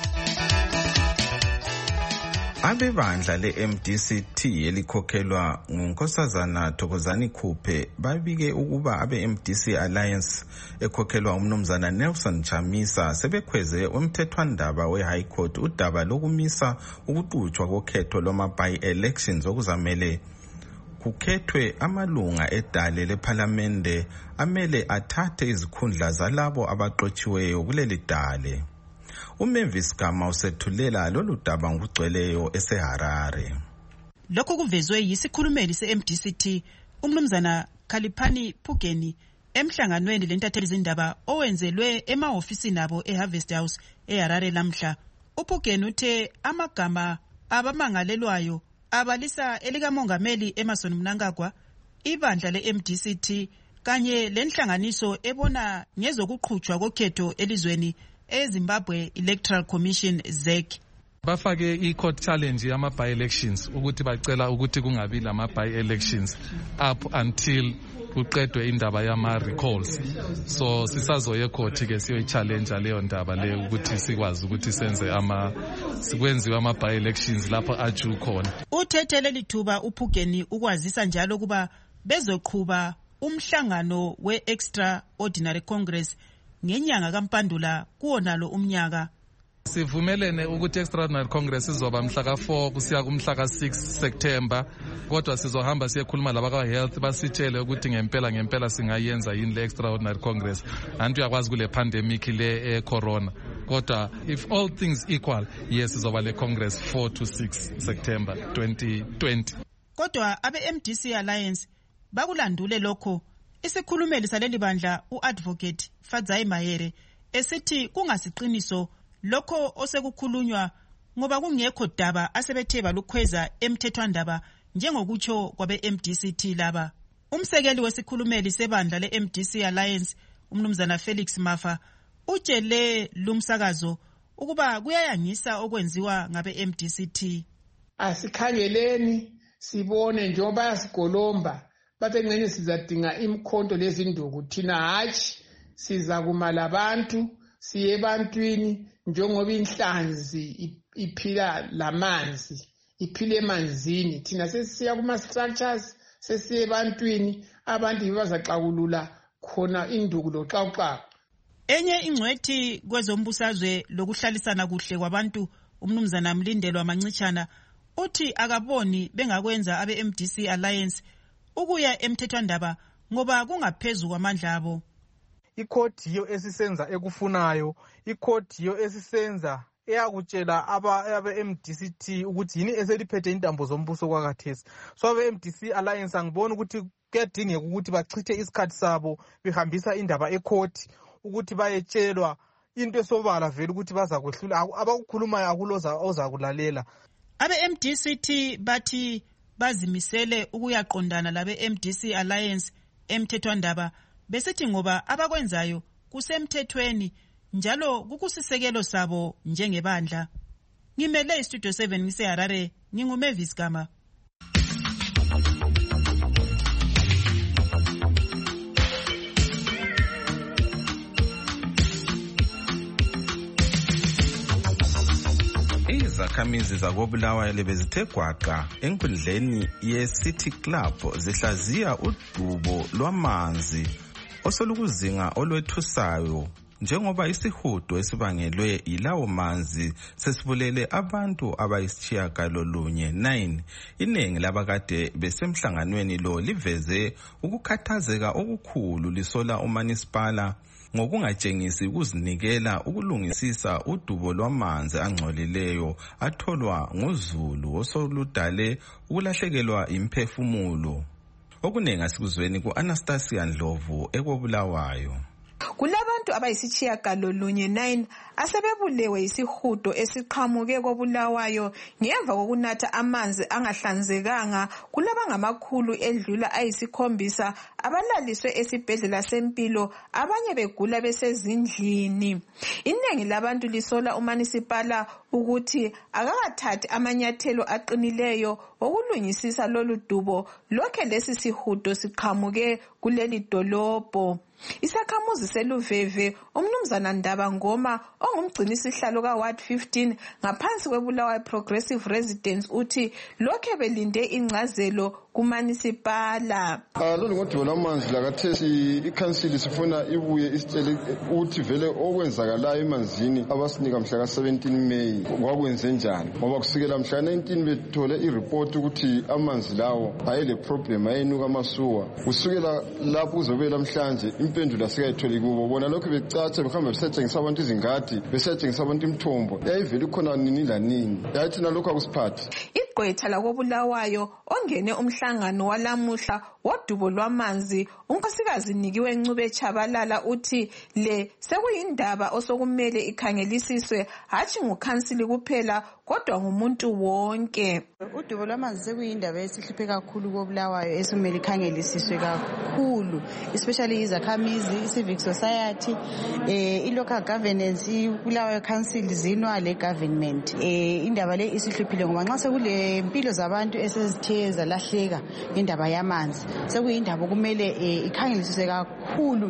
[SPEAKER 16] Abebandla le-MDCT elikhokhelwa ngunkosazana Thokozani Khuphe babike ukuba abe-MDC Alliance ekhokhelwa umnumzana Nelson Chamisa sebekhweze umthethwandaba we-High Court udaba lokumisa ukuqhutshwa kokhetho lwama-by-elections okuzamele kukhethwe amalunga edale lephalamende amele athathe izikhundla zalabo abaqotshiweyo kuleli dale. uMavis Gama usethulela lolu daba ngokugcweleyo eseHarare.
[SPEAKER 20] Lokho kuvezwe yisikhulumeli se-MDCT umnumzana Khaliphani Phugeni emhlanganweni lentatheli zindaba owenzelwe emahofisini abo eHarvest House eHarare lamhla. uPhugeni uthe amagama abamangalelwayo abalisa elikamongameli Emmerson Mnangagwa, ibandla le-MDCT kanye lenhlanganiso ebona ngezokuqhutshwa kokhetho elizweni eZimbabwe Electoral Commission ZEC.
[SPEAKER 21] Bafake i-court challenge yama by-elections ukuthi bacela ukuthi kungabi lama by-elections up until kuqedwe indaba yama recalls. So sisazoye court ke siyo challenge leyo ndaba le ukuthi sikwazi ukuthi sikwenziwe ama by-elections lapho aju khona.
[SPEAKER 20] Uthethele lithuba uPhugeni ukwazisa njalo kuba bezoqhuba umhlangano we-Extraordinary Congress ngenyanga kaMpandula kuwonalo umnyaka.
[SPEAKER 21] Sivumelene ukuthi Extraordinary Congress izoba mhla ka4 kusiya kumhla ka6 September, kodwa sizohamba siyekhuluma labaka health basitshele ukuthi ngempela singayenza yini le Extraordinary Congress. Antu yakwazi kule pandemic le corona. Kodwa if all things equal, yes izoba le Congress 4 to 6 September 2020.
[SPEAKER 20] Kodwa abe-MDC Alliance bakulandule lokho. Isikhulumeli saleli bandla uAdvocate Fadzai Mahere esithi kungasiqiniso lokho osekukhulunywa ngoba kungekho daba asebethe balukhweza emthethwandaba njengokutsho kwabe-MDCT laba. Umsekeli wesikhulumeli sebandla le-MDC Alliance umnumzana Felix Mafa utshele lumsakazo ukuba kuyayangisa okwenziwa ngabe-MDCT.
[SPEAKER 17] Asikhangeleni sibone njengoba yasigolomba bathe ngene sizadinga imkhonto lezinduku, thina hatshi siza kumala abantu siye ebantwini njengoba inhlanzi iphila lamanzi, iphile emanzini. Thina sesiya kuma structures, sesiye ebantwini, abantu bazaxakulula khona induku loxawuxawu.
[SPEAKER 20] Enye ingcwethi kwezombusazwe lokuhlalisana kuhle kwabantu umnumzana Mlindelwa Mancitshana uthi akaboni bengakwenza abe-MDC Alliance ukuya emthethwandaba ngoba kungaphezulu kwamandla abo.
[SPEAKER 22] Ikhoti yiyo esisenza ekufunayo, ikhoti yiyo esisenza eyakutshela abe-MDCT ukuthi yini eseliphethe intambo zombuso kwakathesi. So abe-MDC Alliance angiboni ukuthi kuyadingeka ukuthi bachithe isikhathi sabo behambisa indaba ekhoti ukuthi bayetshelwa into esobala vele ukuthi bazakwehlula abakukhulumayo akuloza ozakulalela.
[SPEAKER 20] Abe-MDCT bathi bazimisele ukuyaqondana labe-MDC Alliance emthethwandaba besithi ngoba abakwenzayo kusemthethweni njalo kukusisekelo sabo njengebandla. Ngimele iStudio 7 ngiseHarare, nginguMavis Gama.
[SPEAKER 16] Izakhamizi zakoBulawayo bezithe gwaqa enkundleni ye-City Club zihlaziya udubo lwamanzi osolukuzinga olwethusayo njengoba isihudo esibangelwe yilawo manzi sesibulele abantu abayisitshiyagalolunye 9. Iningi labakade besemhlanganweni lo liveze ukukhathazeka okukhulu lisola uManisipala ngokungatshengisi ukuzinikela ukulungisisa udubo lwamanzi angcolileyo atholwa nguzulu osoludale ukulahlekelwa imphefumulo. Okuningi asikuzweni ku-Anastasia Ndlovu ekobulawayo.
[SPEAKER 3] Kulabantu abayisitshiyagalolunye 9 asebebulewe yisihudo esiqhamuke kobulawayo ngemva kokunatha amanzi angahlanzekanga. Kulabangamakhulu edlula ayisikhombisa abalaliswe esibhedlela sempilo, abanye begula besezindlini. Inengi labantu lisola uManisipala ukuthi akakathathi amanyathelo aqinileyo okulungisisa lolu dubo lokhe lesi sihudo siqhamuke kuleli dolobho. Isakhamuzi seLuveve uMnumzana Ndaba Ngoma ongumgcinisihlalo kaWard 15 ngaphansi kweBulawayo Progressive Residents uthi lokhe belinde ingcazelo kuManisipala.
[SPEAKER 18] Lolu ngodubo lwamanzi lakathesi ikhansili sifuna ibuye isitshele ukuthi vele okwenzakalayo emanzini abasinika mhla ka-17 May kwakwenze njani, ngoba kusukela mhla 19 bethole ireport ukuthi amanzi lawo ayele problem ayenuka amasuwa. Kusukela lapho uzobe namhlanje impendulo asikayitholi kubo. Bona lokho becatsha behamba besetshengisa abantu izingadi, besetshengisa abantu imithombo yayivele ikhona nini lanini, yathi nalokho akusiphathi.
[SPEAKER 3] Igqwetha lakobulawayo ongene umhlangano walamuhla wodubo lwamanzi unkosikazi Nikiwe Ncube Chabalala uthi le sekuyindaba osokumele ikhangelisiswe hatshi ngukhansili kuphela kodwa ngumuntu wonke.
[SPEAKER 6] Udubo lwamanzi sekuyindaba esihluphe kakhulu kobulawayo esimele ikhangelisiswe kakhulu, especially izakhamizi, civic society, i-local governance, iBulawayo council zinwa le government. Indaba le isihluphile ngoba nxa sekule impilo zabantu esezithe zalahleka indaba yamanzi, sekuyindaba kumele ikhangelisiswe kakhulu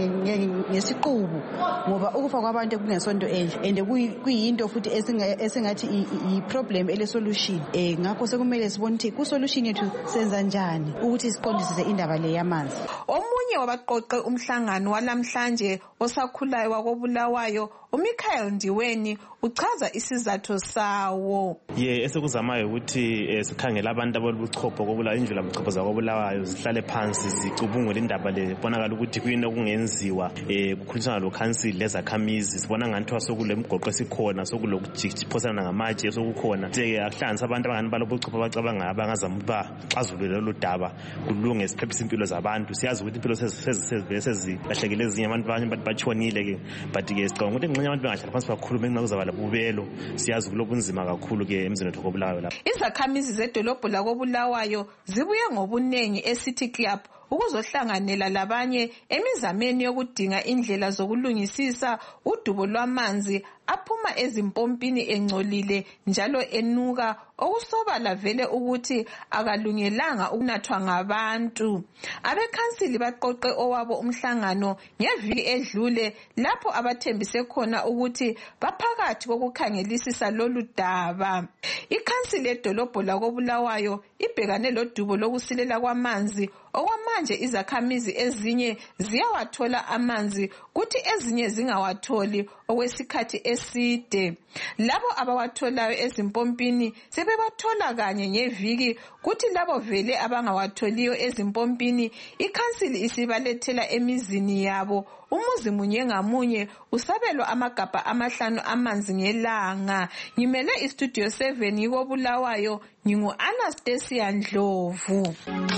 [SPEAKER 6] ngesiqubu ngoba ukufa kwabantu kungesonto enhle and kuyinto futhi esingathi i-problem ele-solution. Ngakho sekumele sibone ukuthi ku-solution yethu senza njani ukuthi siqondisise indaba le yamanzi.
[SPEAKER 3] Omunye wabaqoqe umhlangano walamhlanje osakhulayo wakobulawayo uMichael Ndiweni uchaza isizathu sawo.
[SPEAKER 23] Esekuzamayo ukuthi sikhangela abantu abalobuchopho kobulawayo, indlela abuchopho zakobulawayo zihlale phansi zicubungule indaba le, bonakala ukuthi kuyini okungenziwa. Kukhulunyiswana lo-council lezakhamizi, sibona nganthi sokule mgoqo esikhona, sokulokujiphosana ngamatshe sokukhona. Akuhlanganisa abantu abangani balobuchopho abacabanga abangazama ukubaxazulula lolu daba kulunge siphephisa impilo zabantu. Siyazi ukuthi impilo sezilahlekile ezinye, abantu batshonile-ke, but-ke sicabanga ukuthi engxenye abantu bengahlala phansi bakhulume nxa kuzaba lobubelo. Siyazi kulobunzima kakhulu-ke emzini wethu kobulawayo lapha.
[SPEAKER 3] Izakhamizi zedolobho lakobulawayo zibuye ngobunengi eCity Club ukuzohlanganela labanye emizameni yokudinga indlela zokulungisisa udubo lwamanzi aphuma ezimpompini engcolile njalo enuka, okusobala vele ukuthi akalungelanga ukunathwa ngabantu. Abekhansili baqoqe owabo umhlangano ngeviki edlule lapho abathembise khona ukuthi baphakathi kokukhangelisisa lolu daba. Ikhansili edolobho lakobulawayo ibhekane lodubo lokusilela kwamanzi. Okwamanje izakhamizi ezinye ziyawathola amanzi kuthi ezinye zingawatholi okwesikhathi eside. Labo abawatholayo ezimpompini sebebathola kanye ngeviki, kuthi labo vele abangawatholiyo ezimpompini ikhansili isibalethela emizini yabo. Umuzi munye ngamunye usabelwa amagabha 5 amanzi ngelanga. Ngimele iStudio 7 yikobulawayo, ngingu-Anastasia Ndlovu.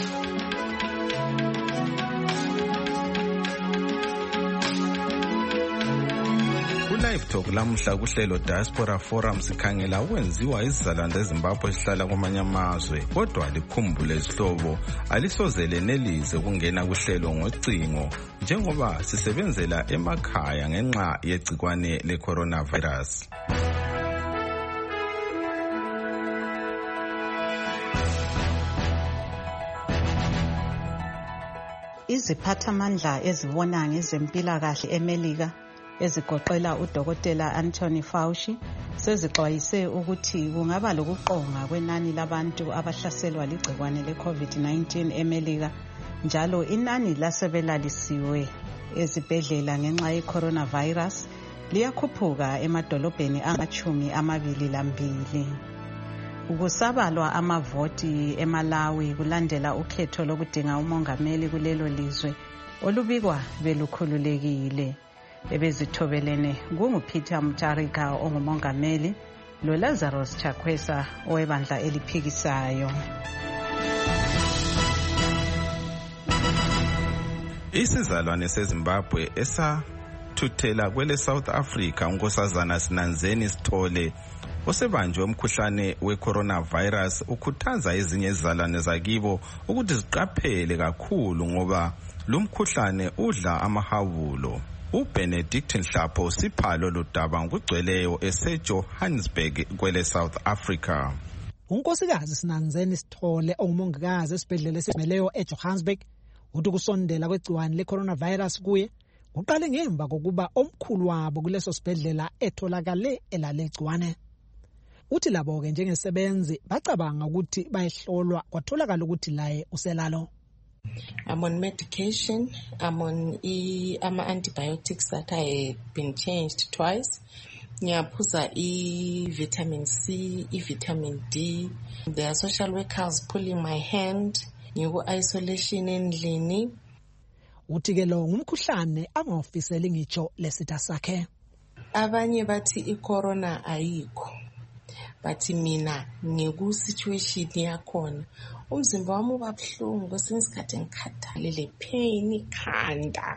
[SPEAKER 16] Live Talk lamuhla kuhlelo Diaspora Forum sikhangela ukwenziwa izizalwane zeZimbabwe esihlala kwamanye amazwe, kodwa likhumbule izihlobo alisoze lenelize ukungena kuhlelo ngocingo njengoba sisebenzela emakhaya ngenxa yegcikwane le-coronavirus.
[SPEAKER 24] Iziphathamandla ezibona ngezempilakahle eMelika ezigoqela uDokotela Anthony Fauci sezixwayise ukuthi kungaba lokuqonga kwenani labantu abahlaselwa ligcikwane le-COVID-19 eMelika, njalo inani lasebelalisiwe ezibhedlela ngenxa ye-coronavirus liyakhuphuka emadolobheni angama-22. Ukusabalwa amavoti eMalawi kulandela ukhetho lokudinga umongameli kulelo lizwe olubikwa belukhululekile. Ebezithobelene kunguPeter Mutharika ongumongameli loLazarus Chakwesa owebandla eliphikisayo.
[SPEAKER 16] Isizalwane seZimbabwe esathuthela kwele South Africa unkosazana Sinanzeni Sithole osebanjwe umkhuhlane we-coronavirus ukhuthaza ezinye izizalwane zakibo ukuthi ziqaphele kakhulu ngoba lo mkhuhlane udla amahabulo. uBenedict Nhlapho siphalo lodaba ngugcweleyo eseJohannesburg kwele South Africa.
[SPEAKER 7] Unkosikazi Sinanzeni Sithole ongumongikazi esibhedlela esimeleyo eJohannesburg uthi kusondela kwegciwane le-coronavirus kuye kuqale ngemva kokuba omkhulu wabo kuleso sibhedlela etholakale elalегciwane. Uthi labo-ke njengesebenzi bacabanga ukuthi bayehlolwa kwatholakala ukuthi laye uselalo.
[SPEAKER 8] I'm on medication. I'm on antibiotics that I had been changed twice. Ngiyaphuza vitamin C, vitamin D. There are social workers pulling my hand. Ngiku-isolation endlini.
[SPEAKER 7] Uthi ke lo ngumkhuhlane angawufiseli ngitsho lesitha sakhe.
[SPEAKER 8] Abanye bathi i-corona ayikho. Bathi mina ngiku-situation yakhona. Umzimba wami ubabuhlungu kwesinye isikhathi ngikhathalele pain ikhanda.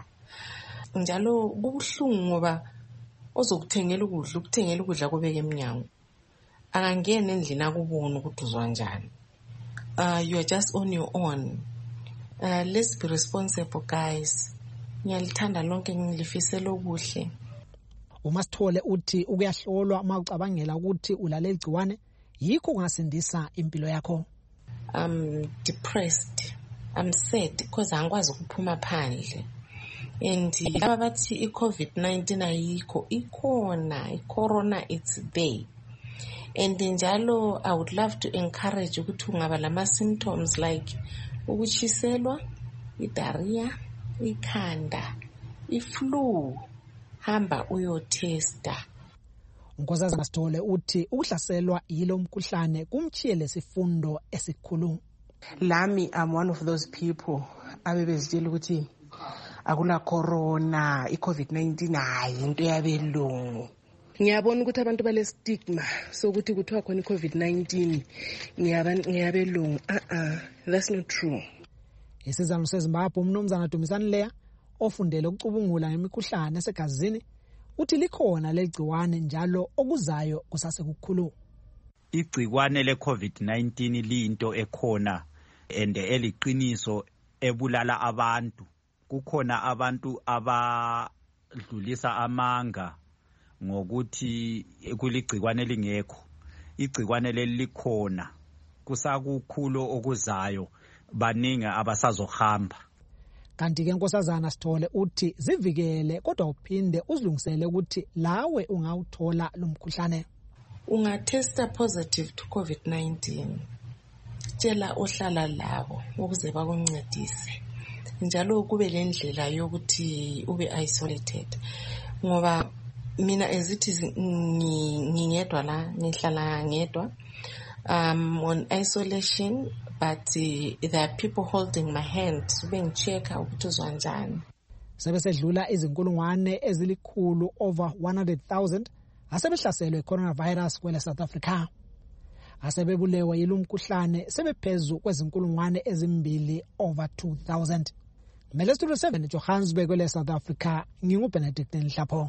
[SPEAKER 8] Njalo kubuhlungu ngoba ozokuthengela ukudla kubeka eminyango. Akangena endlini akubona ukuthi uzwa njani. You are just on your own. Let's be responsible, guys. Ngiyalithanda lonke ngilifisela okuhle.
[SPEAKER 7] uMasithole uthi ukuyahlolwa uma ucabangela ukuthi ulale igciwane yikho kungasindisa impilo yakho.
[SPEAKER 8] I'm depressed. I'm sad because angikwazi ukuphuma phandle. And laba bathi i-COVID-19 ayikho, ikhona, i-corona it's there. And njalo I would love to encourage ukuthi ungaba lama symptoms like ukuchiselwa, i-diarrhea, ikhanda, i-flu, hamba uyotesta.
[SPEAKER 7] Unkosazana Sithole uthi ukuhlaselwa yilo mkhuhlane kumchiyele lesifundo esikhulu.
[SPEAKER 9] Lami I'm one of those people abebezitshela ukuthi akula corona, i-COVID-19 hayi into yabelungu. Ngiyabona ukuthi abantu bale stigma sokuthi kuthiwa khona i-COVID-19 ngiyabelungu. That's not true.
[SPEAKER 7] Isizalwane seZimbabwe umnumzana Dumisani Leya ofundele ukucubungula ngemikhuhlane esegazini uthi likhona legciwane njalo okuzayo kusasekukhulu.
[SPEAKER 10] Igciwane le-COVID-19 liyinto ekhona and eliqiniso ebulala abantu. Kukhona abantu abadlulisa amanga ngokuthi kuligciwane lingekho. Igciwane leli likhona kusakukhulu okuzayo baningi abasazohamba.
[SPEAKER 7] Kanti ke nkosazana Sithole uthi zivikele kodwa uphinde uzilungisele ukuthi lawe ungawuthola lo mkhuhlane.
[SPEAKER 8] Ungatesta positive to COVID-19. Tshela ohlala labo ukuze bakuncedise. Njalo kube lendlela yokuthi ube isolated. Ngoba mina ezithi ngingedwa la ngihlala ngedwa. On isolation, but there are people holding my hand being check ukuthi uzwa njani.
[SPEAKER 7] Sebesedlula izinkulungwane ezilikhulu over 100,000 asebehlaselwe coronavirus kwele South Africa. Asebebulewe yilo mkhuhlane sebephezulu kwezinkulungwane ezimbili over 2,000. Mele Studio 7 Johannesburg kwele South Africa nginguBenedict Nhlapho.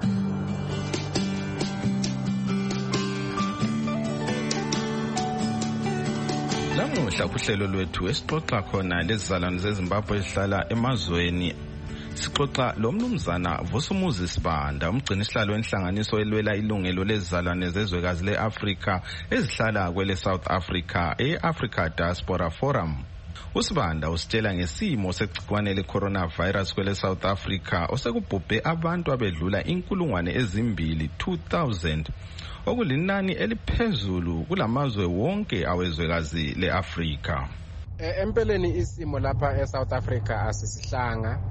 [SPEAKER 16] Lamuhla kuhlelo lwethu esixoxa khona lezizalwane zeZimbabwe ezihlala emazweni sixoxa lo mnumzana Vusumuzi Sibanda umgcini sihlalo wenhlanganiso elwela ilungelo lezizalwane zezwekazi leAfrika ezihlala kwele South Africa eAfrica Diaspora Forum. uSibanda usitshela ngesimo segciwane le-coronavirus kwele South Africa osekubhubhe abantu abedlula inkulungwane ezimbili 2,000 okulinani eliphezulu kulamazwe wonke awezwekazi leAfrika.
[SPEAKER 25] Empeleni isimo lapha eSouth Africa asisihlanga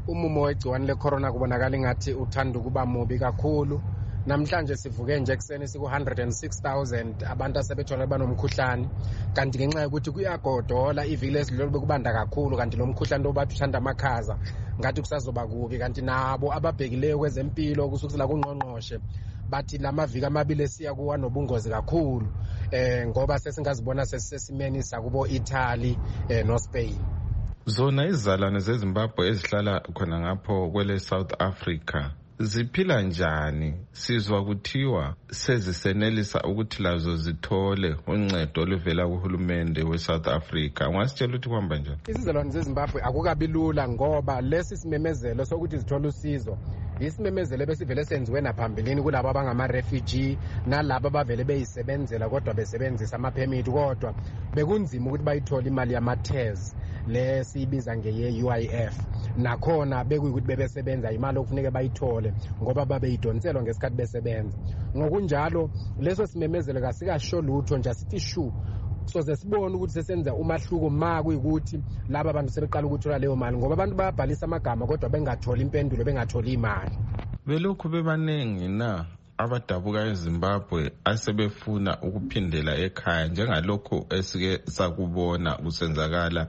[SPEAKER 11] umumo wegciwane lecorona kubonakala ingathi uthanda ukuba mubi kakhulu. Namhlanje sivuke nje ekseni siku-106,000 abantu asebethola banomkhuhlane, kanti ngenxa yokuthi kuyagodola iviki lesidlule bekubanda kakhulu, kanti lo mkhuhlane obathi uthanda amakhaza ngathi kusazoba kubi. Kanti nabo ababhekileyo kwezempilo kusukela kungqongqoshe bathi lamaviki amabili esiya kuwa nobungozi kakhulu ngoba sesingazibona sesisesimeni sakubo Italy no Spain.
[SPEAKER 16] Zona izizalwane zeZimbabwe ezihlala khona ngapho kwele South Africa ziphila njani? Sizwa kuthiwa sezisenelisa ukuthi lazo zithole uncedo oluvela kuhulumende we-South Africa. Ungasitshela ukuthi kuhamba njani?
[SPEAKER 11] Izizalwane zeZimbabwe akukabi lula ngoba lesi simemezelo sokuthi zithole usizo isimemezelo besivele senziwe naphambilini kulabo abangama-refugee nalabo abavele beyisebenzela kodwa besebenzisa amaphemithi, kodwa bekunzima ukuthi bayithole imali yama-TERS le siyibiza ngeye-UIF. Nakhona bekuyukuthi bebesebenza imali okufuneka bayithole ngoba babeyidonselwa ngesikhathi besebenza. Ngokunjalo leso simemezelo kasikasho lutho nje asithi shu. Soze sibone ukuthi sesenza umahluko ma kuyikuthi laba abantu sebeqala ukuthola leyo mali ngoba abantu bayabhalisa amagama kodwa bengatholi impendulo, bengatholi imali.
[SPEAKER 16] Belokhu bebaningi na abadabuka eZimbabwe asebefuna ukuphindela ekhaya njengalokho esike sakubona kusenzakala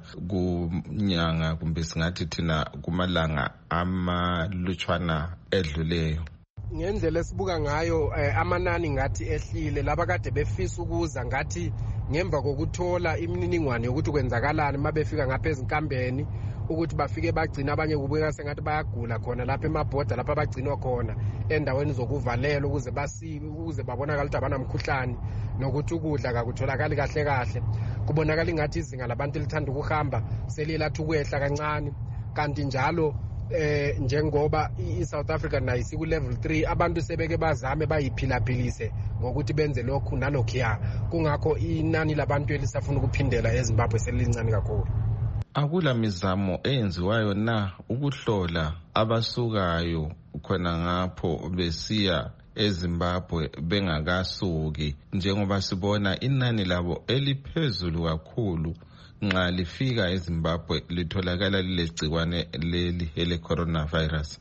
[SPEAKER 16] kunyanga kumbe singathi thina kumalanga amalutshwana edluleyo?
[SPEAKER 11] Ngendlela esibuka ngayo amanani ngathi ehlile, laba kade befisa ukuza ngathi ngemva kokuthola imininingwane yokuthi kwenzakalani mabefika ngapha ezinkambeni ukuthi bafike bagcina abanye kubukeka sengathi bayagula khona lapha emabhoda lapha bagcinwa khona endaweni zokuvalela ukuze babonakala ukuthi abanamkhuhlane nokuthi ukudla kakutholakali kahle kahle. Kubonakala ingathi izinga labantu lithanda ukuhamba selilathi ukwehla kancane, kanti njalo njengoba i-South Africa nayo isiku-level 3 abantu sebeke bazame bayiphilaphilise ngokuthi benze lokhu nalokhuya, kungakho inani labantu elisafuna ukuphindela eZimbabwe selilincane kakhulu.
[SPEAKER 16] Akula mizamo eyenziwayo na ukuhlola abasukayo khona ngapho besiya eZimbabwe bengakasuki, njengoba sibona inani labo eliphezulu kakhulu nxa lifika eZimbabwe litholakala lilegcikwane leli ele coronavirus?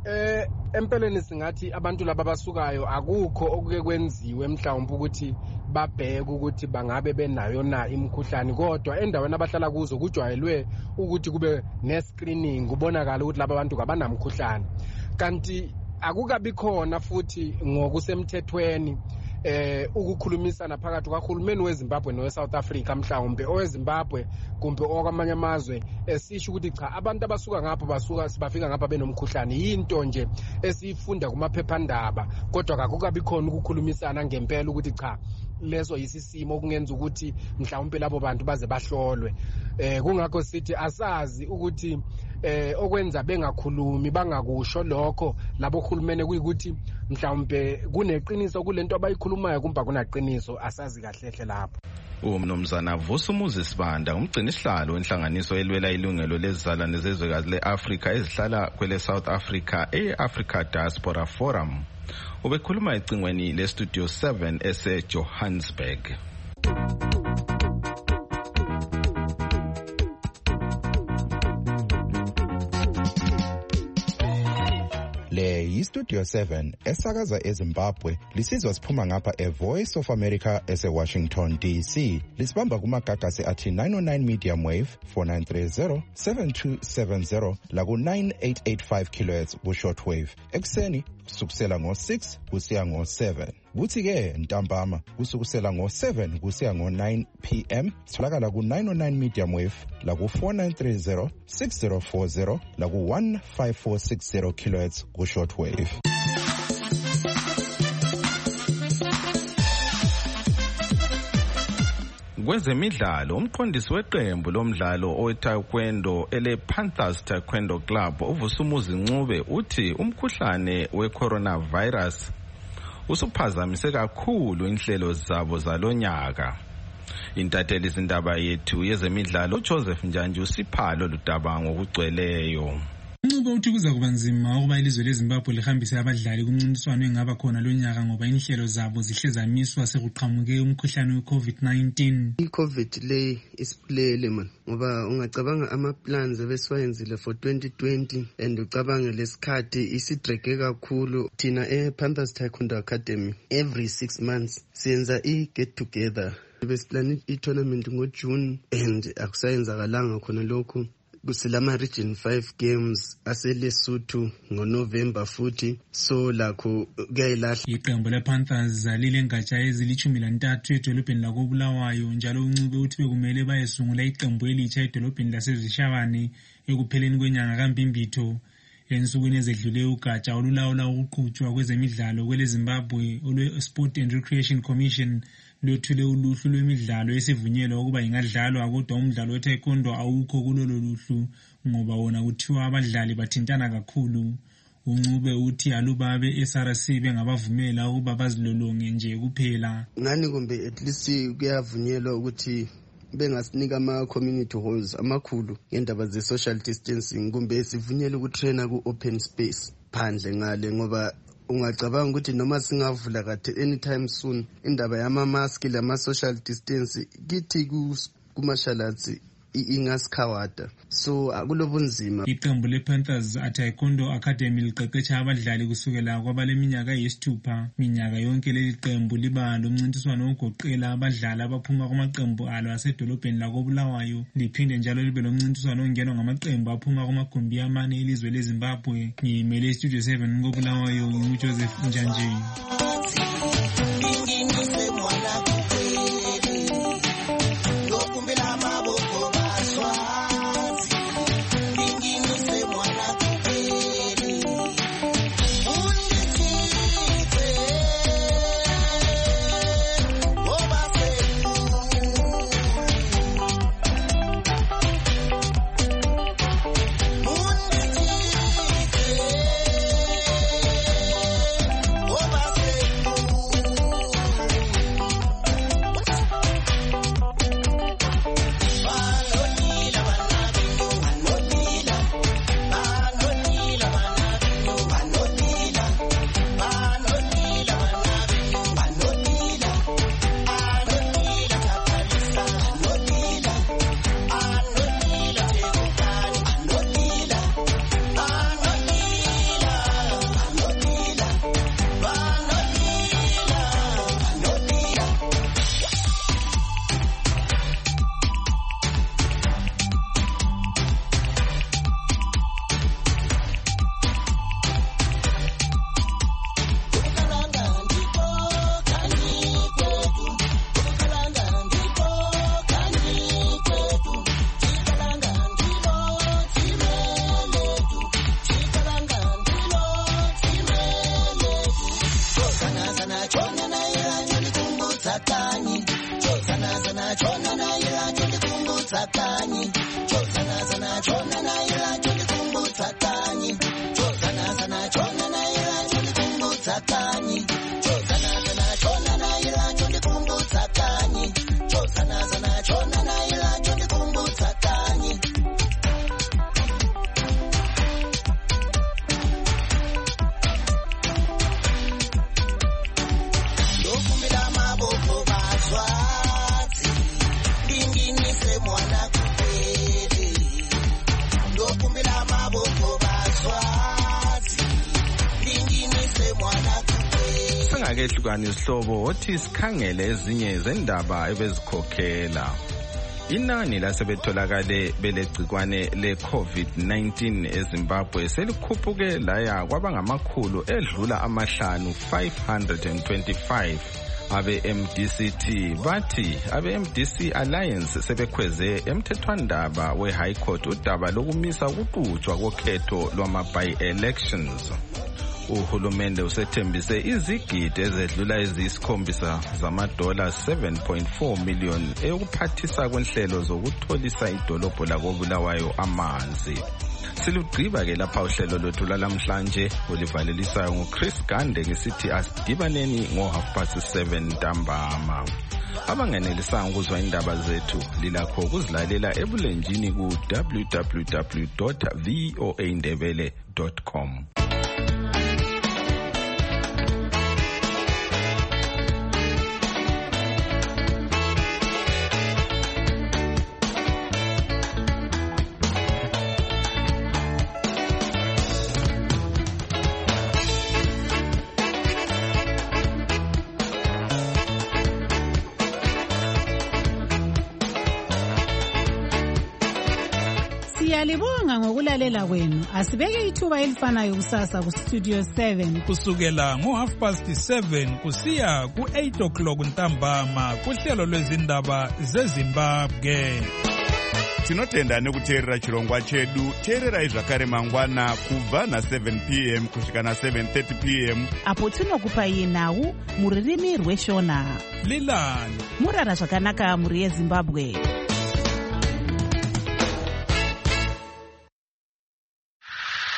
[SPEAKER 11] Empeleni singathi abantu laba basukayo akukho okuke kwenziwe mhlawumbe ukuthi babheke ukuthi bangabe benayo na imikhuhlane, kodwa endaweni abahlala kuzo kujwayelwe ukuthi kube ne-screening kubonakala ukuthi laba bantu kabanamkhuhlane, kanti akukabi khona futhi ngokusemthethweni ukukhulumisana phakathi kwahulumeni weZimbabwe nowe-South Africa, mhlawumbe oweZimbabwe kumbe okwamanye amazwe esisho ukuthi cha abantu abasuka ngapho bafika ngapha benomkhuhlane. Yinto nje esiyifunda kumaphephandaba, kodwa akukabi khona ukukhulumisana ngempela ukuthi cha leso yisisimo okungenza ukuthi mhlawumbe labo bantu baze bahlolwe. Kungakho sithi asazi ukuthi okwenza bengakhulumi bangakusho lokho labo hulumene kuyikuthi mhlawumbe kuneqiniso kulento abayikhulumayo kumba kunaqiniso, asazi kahle lapho.
[SPEAKER 16] Umnumzana Vusumuzi Sibanda umgcini isihlalo wenhlanganiso elwela ilungelo lezizalwane zezwekazi le-Africa ezihlala kwele South Africa e-Africa Diaspora Forum ubekhuluma ecingweni le-Studio 7 ese-Johannesburg.
[SPEAKER 19] Le yi-Studio 7 esakaza eZimbabwe lisizwa siphuma ngapha e-Voice of America ese-Washington DC. Lisibamba kumagagasi athi 909 medium wave 4930 7270 laku-9885 kHz ku-short wave ekuseni kusukusela ngo-6 kusiya ngo-7, kuthi-ke ntambama kusukusela ngo-7 kusiya ngo-9 p.m. sitholakala ku-909 medium wave laku-4930 6040 laku-15460 kHz ku-short wave.
[SPEAKER 16] Kwezemidlalo, umqondisi weqembu lomdlalo owe-taekwondo ele-Panthers Taekwondo Club uVusumuzi Ncube uthi umkhuhlane we-coronavirus usuphazamise kakhulu inhlelo zabo zalonyaka. Intatheli izindaba yethu yezemidlalo uJoseph Njanje usiphalo ludaba ngokugcweleyo.
[SPEAKER 12] Ncube Ubika uthi kuza kuba nzima ukuba ilizwe leZimbabwe lihambise abadlali kumncintiswano engaba khona lonyaka ngoba inhlelo zabo zihle zamiswa sekuqhamuke umkhuhlane we-COVID-19.
[SPEAKER 13] I-COVID le isipulele man ngoba ungacabanga ama-plans ebesiwayenzile for 2020 and ucabange lesikhathi isidrege kakhulu. Thina e-Panthers Taekwondo Academy every 6 months siyenza i-get together. Besiplane i-tournament ngoJune and akusayenzakalanga khona lokho. Kusilama region 5 games aseLesotho ngoNovember futhi, so lakho kuyayilahla.
[SPEAKER 12] Iqembu lePanthers lile ngatsha ezili-13 edolobheni lakoBulawayo, njalo uNcube uthi bekumele bayesungula iqembu elitsha edolobheni laseZishabane ekupheleni kwenyanga kaMbimbitho. Ensukwini ezedlule ugatsha olulawula ukuqhutshwa kwezemidlalo kweleZimbabwe olwe-Sport and Recreation Commission luthule uluhlu lwemidlalo esivunyelwa ukuba ingadlalwa, kodwa umdlalo we-taekwondo awukho kulolo luhlu ngoba wona kuthiwa abadlali bathintana kakhulu. uNcube uthi aluba abe-SRC bengabavumela ukuba bazilolonge nje kuphela.
[SPEAKER 13] Ngani kumbe at least kuyavunyelwa ukuthi bengasinika ama-community halls amakhulu ngendaba ze-social distancing, kumbe sivunyelwe ukutraina ku-open space phandle ngale, ngoba ungacabanga ukuthi noma singavula kade anytime soon indaba yama-mask lama-social distance kithi kumashalatsi ingasikhawada, so akulobunzima.
[SPEAKER 12] Iqembu lePanthers Taekwondo Academy liqeqesha abadlali kusukela kwabaleminyaka eyisithupha. Minyaka yonke leli qembu liba lomncintiswano ogoqela abadlali abaphuma kumaqembu alo asedolobheni lakoBulawayo, liphinde njalo libe lomncintiswano ongenwa ngamaqembu aphuma kumagumbi amane elizwe leZimbabwe. Ngiyimele Studio 7 koBulawayo, nginguJoseph Njanje.
[SPEAKER 16] Ehlukani isihlobo othi sikhangele ezinye zendaba ebezikhokhela. Inani lasebetholakale belegcikwane le-COVID-19 eZimbabwe selikhuphuke laya kwabangamakhulu edlula amahlanu 525. Abe-MDCT bathi abe-MDC Alliance sebekhweze emthethwandaba we-High Court udaba lokumisa ukuqhutshwa kokhetho lwama-by-elections. Uhulumende usethembise izigidi ezedlula eziyisi-7 zamadola 7.4 million eyokuphathisa kwenhlelo zokutholisa idolobho lakoBulawayo amanzi. Silugqiba-ke lapha uhlelo lwethu lalamhlanje olivalelisayo nguChris Gande ngesithi asidibaneni ngo7:30 ntambama. abangenelisanga ukuzwa indaba zethu lilakho ukuzilalela ebulenjini ku www.voaindebele.com.
[SPEAKER 2] Siyalibonga ngokulalela kwenu. Asibeke ithuba elifanayo kusasa ku Studio 7
[SPEAKER 4] kusukela ngo7:30 kusiya ku8 ntambama kuhlelo lwezindaba zeZimbabwe.
[SPEAKER 1] Tinotenda nekuteerera chirongwa chedu. Teererai zvakare mangwana kubva na7 p.m. kusvika na7:30 p.m.
[SPEAKER 2] apo tinokupai nhau muririmi rweshona.
[SPEAKER 4] Lilani
[SPEAKER 2] murara zvakanaka muri yeZimbabwe.